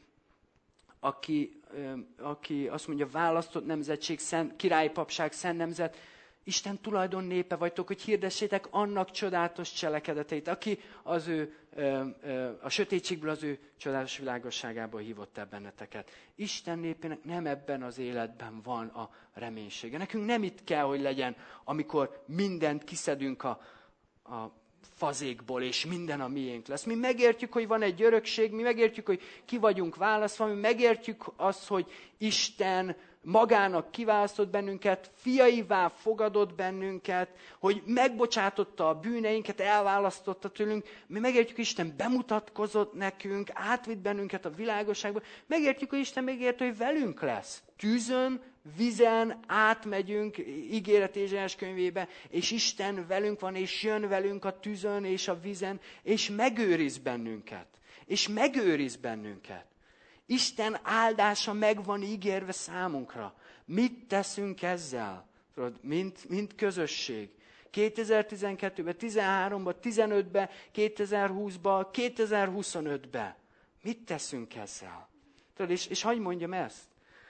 aki, aki azt mondja, választott nemzetség, szent, királyi papság, szent nemzet, Isten tulajdon népe vagytok, hogy hirdessétek annak csodálatos cselekedeteit, aki az ő, a sötétségből az ő csodálatos világosságába hívott el benneteket. Isten népének nem ebben az életben van a reménysége. Nekünk nem itt kell, hogy legyen, amikor mindent kiszedünk a, a fazékból, és minden a miénk lesz. Mi megértjük, hogy van egy örökség, mi megértjük, hogy ki vagyunk választva, mi megértjük azt, hogy Isten magának kiválasztott bennünket, fiaivá fogadott bennünket, hogy megbocsátotta a bűneinket, elválasztotta tőlünk. Mi megértjük, hogy Isten bemutatkozott nekünk, átvitt bennünket a világosságba. Megértjük, hogy Isten megérti, hogy velünk lesz. Tűzön, vizen átmegyünk ígéret Ézsaiás könyvébe, és Isten velünk van, és jön velünk a tűzön és a vizen, és megőriz bennünket. És megőriz bennünket. Isten áldása meg van ígérve számunkra. Mit teszünk ezzel? Tudod, mint, mint közösség. kétezer-tizenkettőben, tizenháromban, tizenötben, kétezer-húszban, kétezer-huszonötben. Mit teszünk ezzel? Tudod, és, és hadd mondjam ezt.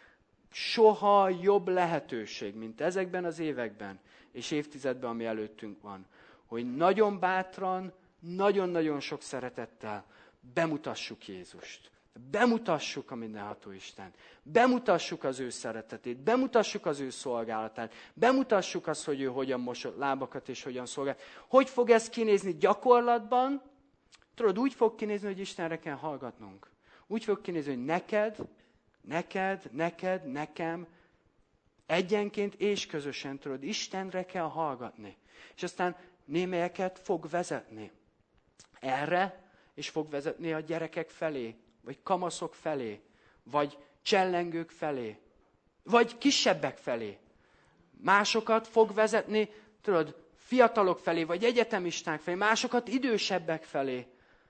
Soha jobb lehetőség, mint ezekben az években és évtizedben, ami előttünk van, hogy nagyon bátran, nagyon-nagyon sok szeretettel bemutassuk Jézust. Bemutassuk a mindenható Istent. Bemutassuk az ő szeretetét. Bemutassuk az ő szolgálatát. Bemutassuk azt, hogy ő hogyan mosott lábakat és hogyan szolgál. Hogy fog ez kinézni gyakorlatban? Tudod, úgy fog kinézni, hogy Istenre kell hallgatnunk. Úgy fog kinézni, hogy neked, neked, neked, nekem, egyenként és közösen, tudod, Istenre kell hallgatni. És aztán némelyeket fog vezetni erre, és fog vezetni a gyerekek felé, vagy kamaszok felé, vagy csellengők felé, vagy kisebbek felé. Másokat fog vezetni, tudod, fiatalok felé, vagy egyetemisták felé, másokat idősebbek felé.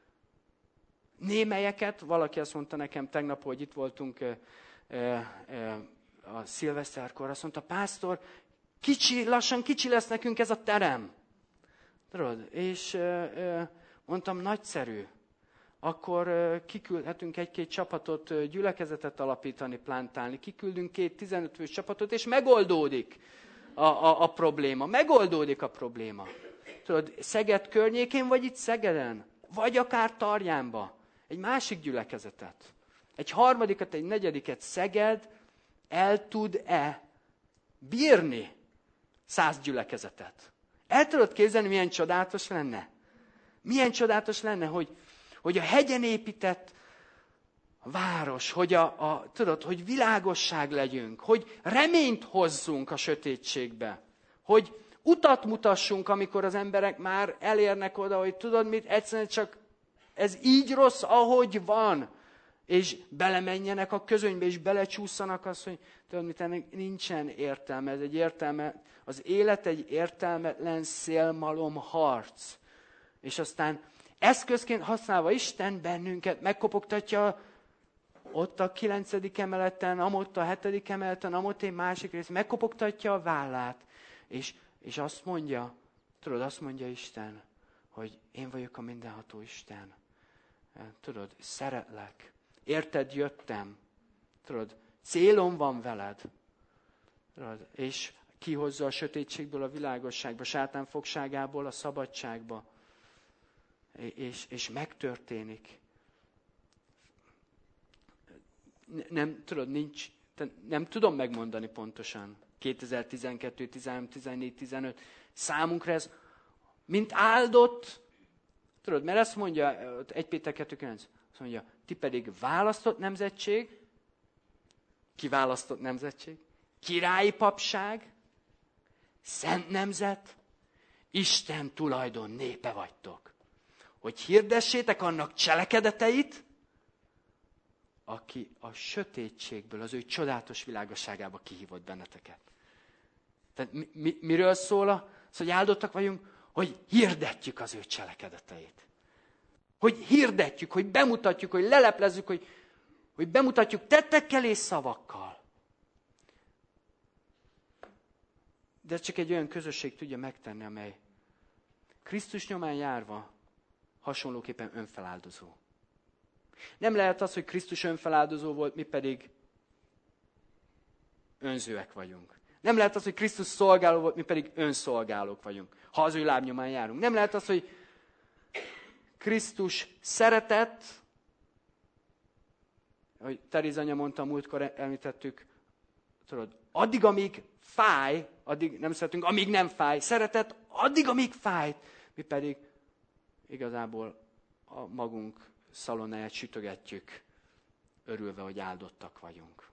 Némelyeket, valaki azt mondta nekem tegnap, hogy itt voltunk e, e, e, a szilveszterkor, azt mondta, pásztor, kicsi, lassan kicsi lesz nekünk ez a terem. Tudod, és e, e, mondtam, nagyszerű. Akkor kiküldhetünk egy-két csapatot, gyülekezetet alapítani, plántálni. Kiküldünk két tizenöt fős csapatot, és megoldódik a, a, a probléma. Megoldódik a probléma. Tudod, Szeged környékén, vagy itt Szegeden, vagy akár Tarjánba. Egy másik gyülekezetet. Egy harmadikat, egy negyediket. Szeged el tud-e bírni száz gyülekezetet? El tudod képzelni, milyen csodálatos lenne? Milyen csodálatos lenne, hogy hogy a hegyen épített város, hogy, a, a, tudod, hogy világosság legyünk, hogy reményt hozzunk a sötétségbe, hogy utat mutassunk, amikor az emberek már elérnek oda, hogy tudod mit, egyszerűen csak ez így rossz, ahogy van, és belemenjenek a közönybe, és belecsúszanak azt, hogy tudod mit, ennek nincsen értelme, ez egy értelme, az élet egy értelmetlen szélmalom harc. És aztán eszközként használva Isten bennünket megkopogtatja ott a kilencedik emeleten, amott a hetedik emeleten, amott egy másik rész, megkopogtatja a vállát, és, és azt mondja, tudod, azt mondja Isten, hogy én vagyok a mindenható Isten. Tudod, szeretlek, érted jöttem, tudod, célom van veled, tudod, és kihozza a sötétségből a világosságba, sátán fogságából a szabadságba. És, és megtörténik. Nem, tudod, nincs, nem tudom megmondani pontosan. kétezer-tizenkettő, tizenhárom, tizennégy, tizenöt. Számunkra ez, mint áldott, tudod, mert ezt mondja, egy Péter kettő kilenc, azt mondja, ti pedig választott nemzetség, kiválasztott nemzetség, királyi papság, szent nemzet, Isten tulajdon népe vagytok. Hogy hirdessétek annak cselekedeteit, aki a sötétségből, az ő csodálatos világosságába kihívott benneteket. Tehát mi, mi, miről szól az, hogy áldottak vagyunk? hogy hirdetjük az ő cselekedeteit. Hogy hirdetjük, hogy bemutatjuk, hogy leleplezzük, hogy, hogy bemutatjuk tettekkel és szavakkal. De csak egy olyan közösség tudja megtenni, amely Krisztus nyomán járva hasonlóképpen önfeláldozó. Nem lehet az, hogy Krisztus önfeláldozó volt, mi pedig önzőek vagyunk. Nem lehet az, hogy Krisztus szolgáló volt, mi pedig önszolgálók vagyunk, ha az ő lábnyomán járunk. Nem lehet az, hogy Krisztus szeretett, ahogy Teréz anya mondta, múltkor említettük, tudod, addig, amíg fáj, addig nem szeretünk, amíg nem fáj. Szeretett, addig, amíg fájt. Mi pedig igazából a magunk szalonáját sütögetjük, örülve, hogy áldottak vagyunk.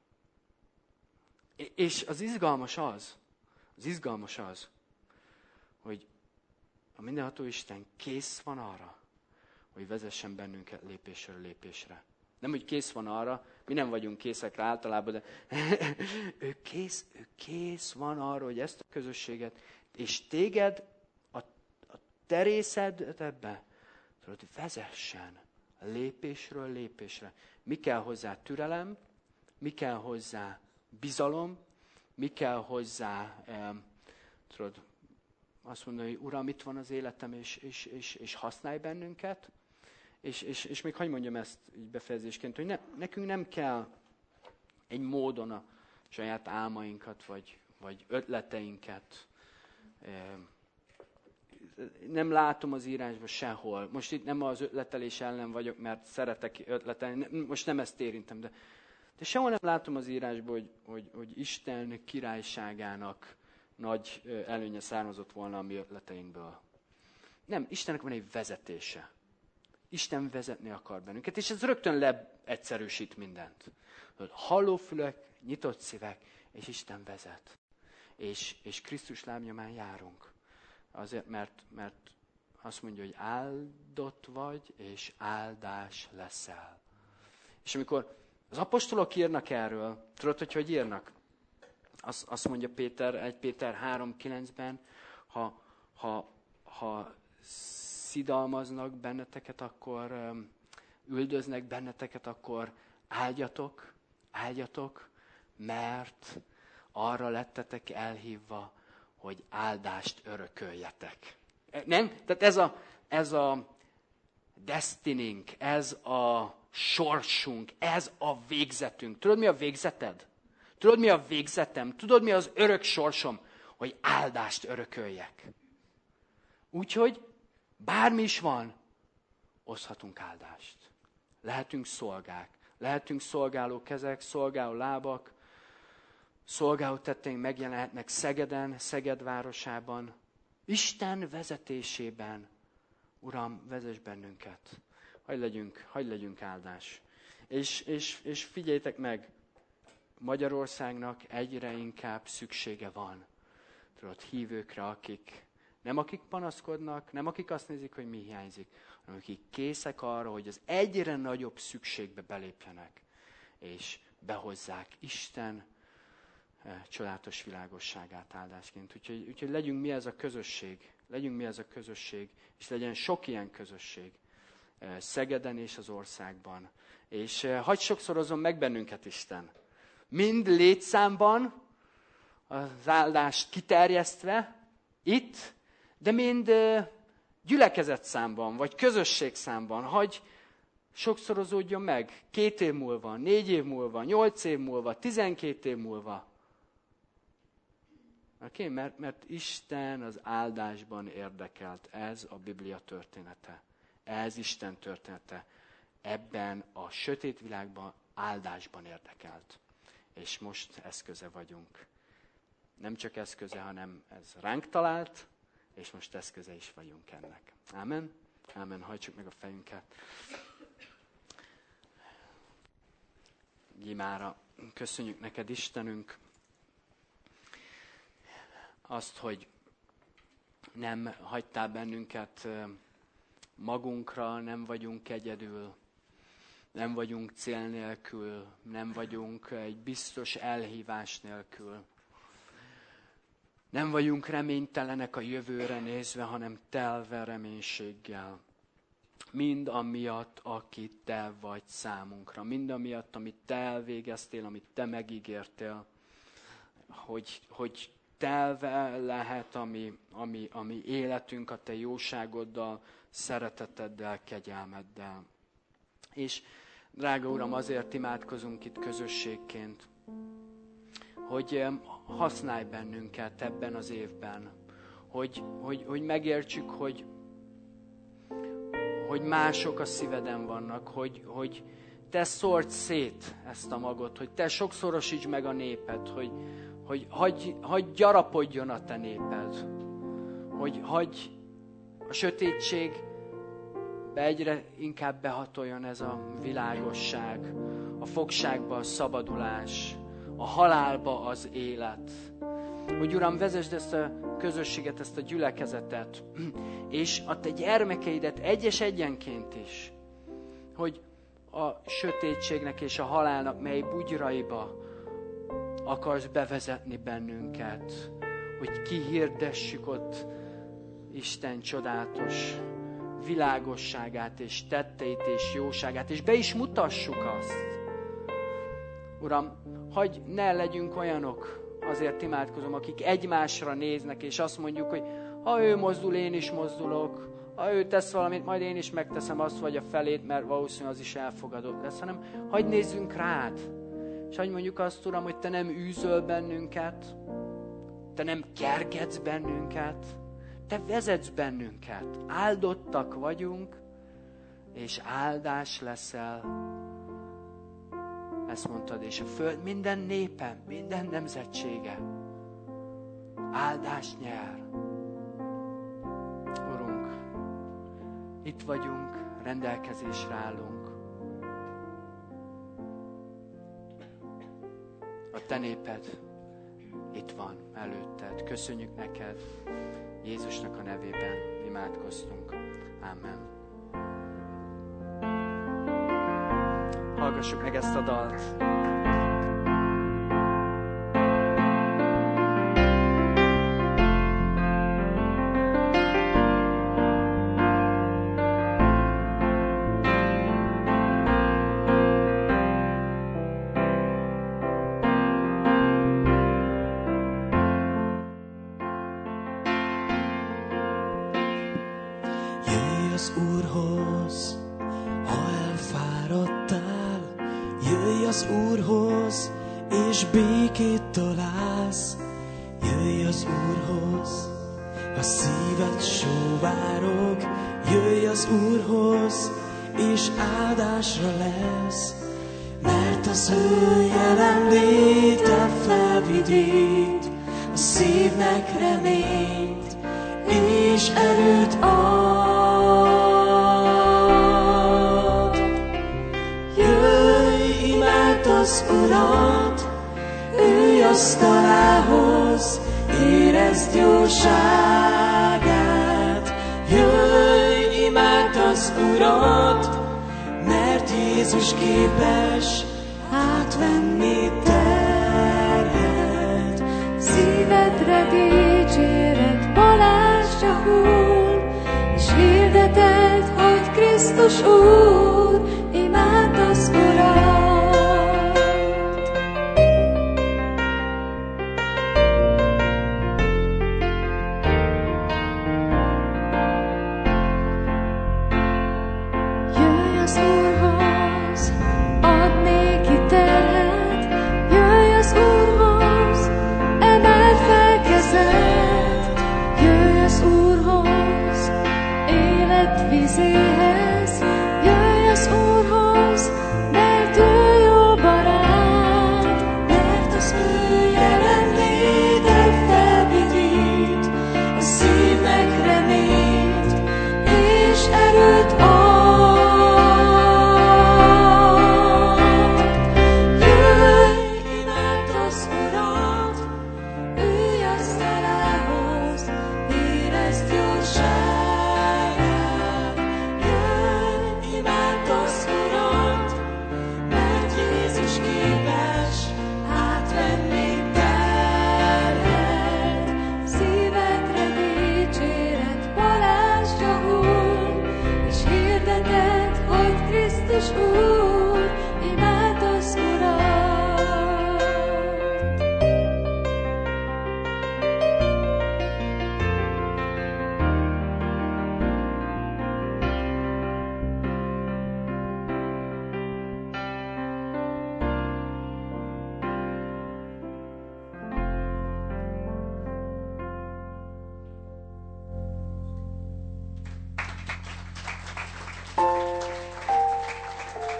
És az izgalmas az, az izgalmas az, hogy a mindenható Isten kész van arra, hogy vezessen bennünket lépésről lépésre. Nem, hogy kész van arra, mi nem vagyunk készek rá általában, de ő, kész, ő kész van arra, hogy ezt a közösséget, és téged, a, a terészedbe, tudod, vezessen lépésről lépésre. Mi kell hozzá türelem, mi kell hozzá bizalom, mi kell hozzá, eh, tudod, azt mondani, hogy Uram, itt van az életem, és, és, és, és használj bennünket. És, és, és még hadd mondjam ezt így befejezésként, hogy ne, nekünk nem kell egy módon a saját álmainkat, vagy, vagy ötleteinket. Eh, nem látom az írásban sehol. Most itt nem az ötletelés ellen vagyok, mert szeretek ötletelni. Most nem ezt érintem, de, de sehol nem látom az írásban, hogy, hogy, hogy Isten királyságának nagy előnye származott volna a mi ötleteinkből. Nem, Istennek van egy vezetése. Isten vezetni akar bennünket, és ez rögtön leegyszerűsít mindent. Hallófülek, nyitott szívek, és Isten vezet. És, és Krisztus lábnyomán járunk. Azért, mert, mert azt mondja, hogy áldott vagy, és áldás leszel. És amikor az apostolok írnak erről, tudod, hogy hogy írnak? Azt, azt mondja Péter, egy Péter három kilencben, ha, ha, ha szidalmaznak benneteket, akkor um, üldöznek benneteket, akkor áldjatok, áldjatok, mert arra lettetek elhívva, hogy áldást örököljetek. Nem? Tehát ez a, ez a destinink, ez a sorsunk, ez a végzetünk. Tudod, mi a végzeted? Tudod, mi a végzetem? Tudod, mi az örök sorsom? Hogy áldást örököljek. Úgyhogy bármi is van, oszthatunk áldást. Lehetünk szolgák. Lehetünk szolgáló kezek, szolgáló lábak, szolgáló tetteink megjelenhetnek Szegeden, Szeged városában. Isten vezetésében. Uram, vezess bennünket. Hagy legyünk, hagy legyünk áldás. És, és, és figyeljétek meg, Magyarországnak egyre inkább szüksége van. Tudod, hívőkre, akik nem akik panaszkodnak, nem akik azt nézik, hogy mi hiányzik, hanem akik készek arra, hogy az egyre nagyobb szükségbe belépjenek, és behozzák Isten eh, csodálatos világosságát áldásként. Úgyhogy, úgyhogy legyünk mi ez a közösség, legyünk mi ez a közösség, és legyen sok ilyen közösség eh, Szegeden és az országban. És eh, hadd sokszorozzon meg bennünket Isten. Mind létszámban, az áldást kiterjesztve, itt, de mind gyülekezet számban, vagy közösség számban, hagy sokszorozódjon meg két év múlva, négy év múlva, nyolc év múlva, tizenkét év múlva. Okay? Mert, mert Isten az áldásban érdekelt. Ez a Biblia története. Ez Isten története. Ebben a sötét világban áldásban érdekelt. És most eszköze vagyunk. Nem csak eszköze, hanem ez ránk talált, és most eszköze is vagyunk ennek. Ámen? Ámen, hajtsuk meg a fejünket. Imára, köszönjük neked, Istenünk, azt, hogy nem hagytál bennünket magunkra, nem vagyunk egyedül, nem vagyunk cél nélkül, nem vagyunk egy biztos elhívás nélkül. Nem vagyunk reménytelenek a jövőre nézve, hanem telve reménységgel. Mind amiatt, aki te vagy számunkra. Mind amiatt, amit te elvégeztél, amit te megígértél. Hogy, hogy telve lehet a mi, ami, ami életünk a te jóságoddal, szereteteddel, kegyelmeddel. És drága Uram, azért imádkozunk itt közösségként, hogy használj bennünket ebben az évben. Hogy, hogy, hogy megértsük, hogy, hogy mások a szíveden vannak, hogy, hogy te szórd szét ezt a magot, hogy te sokszorosítsd meg a néped, hogy, hogy hagyj, hagyj gyarapodjon a te néped, hogy hagyj a sötétségbe egyre inkább behatoljon ez a világosság, a fogságba a szabadulás, a halálba az élet. Hogy Uram, vezesd ezt a közösséget, ezt a gyülekezetet, és a te gyermekeidet egyes egyenként is, hogy a sötétségnek és a halálnak mely bugyraiba akarsz bevezetni bennünket, hogy kihirdessük ott Isten csodálatos világosságát és tetteit és jóságát, és be is mutassuk azt. Uram, hagyj ne legyünk olyanok, azért imádkozom, akik egymásra néznek, és azt mondjuk, hogy ha ő mozdul, én is mozdulok, ha ő tesz valamit, majd én is megteszem azt vagy a felét, mert valószínűleg az is elfogadott lesz, hanem hagyj nézzünk rád, és hagyj mondjuk azt, Uram, hogy te nem űzöl bennünket, te nem kergetsz bennünket, te vezetsz bennünket, áldottak vagyunk, és áldás leszel. Ezt mondtad, és a föld minden népe, minden nemzetsége áldást nyer. Urunk, itt vagyunk, rendelkezésre állunk. A te néped itt van előtted. Köszönjük neked, Jézusnak a nevében imádkoztunk. Amen. Hallgassuk meg ezt a dalt. Jöjj az Úrhoz, ha elfáradtál, jöjj az Úrhoz, és békét találsz. Jöjj az Úrhoz, ha szíved sóvárog, jöjj az Úrhoz, és áldásra lesz, mert az ő jelenléte felvidít a szívnek reményt, és erőt ad. Jöjj, imádd az Urat, ülj asztalához, érezd jóságát. Jöjj, imádd az Urat, mert Jézus képes átvenni terhet. Szívedre dicséret palástja hull, és hirdeted, hogy Krisztus Úr, imádd az Urat. Jöjj az Úrhoz, add néki terhet, jöjj az Úrhoz, emeld fel kezed, jöjj az Úrhoz, élet vizéhez, jöjj az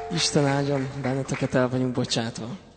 Isten áldjon benneteket, el vagyunk bocsátva.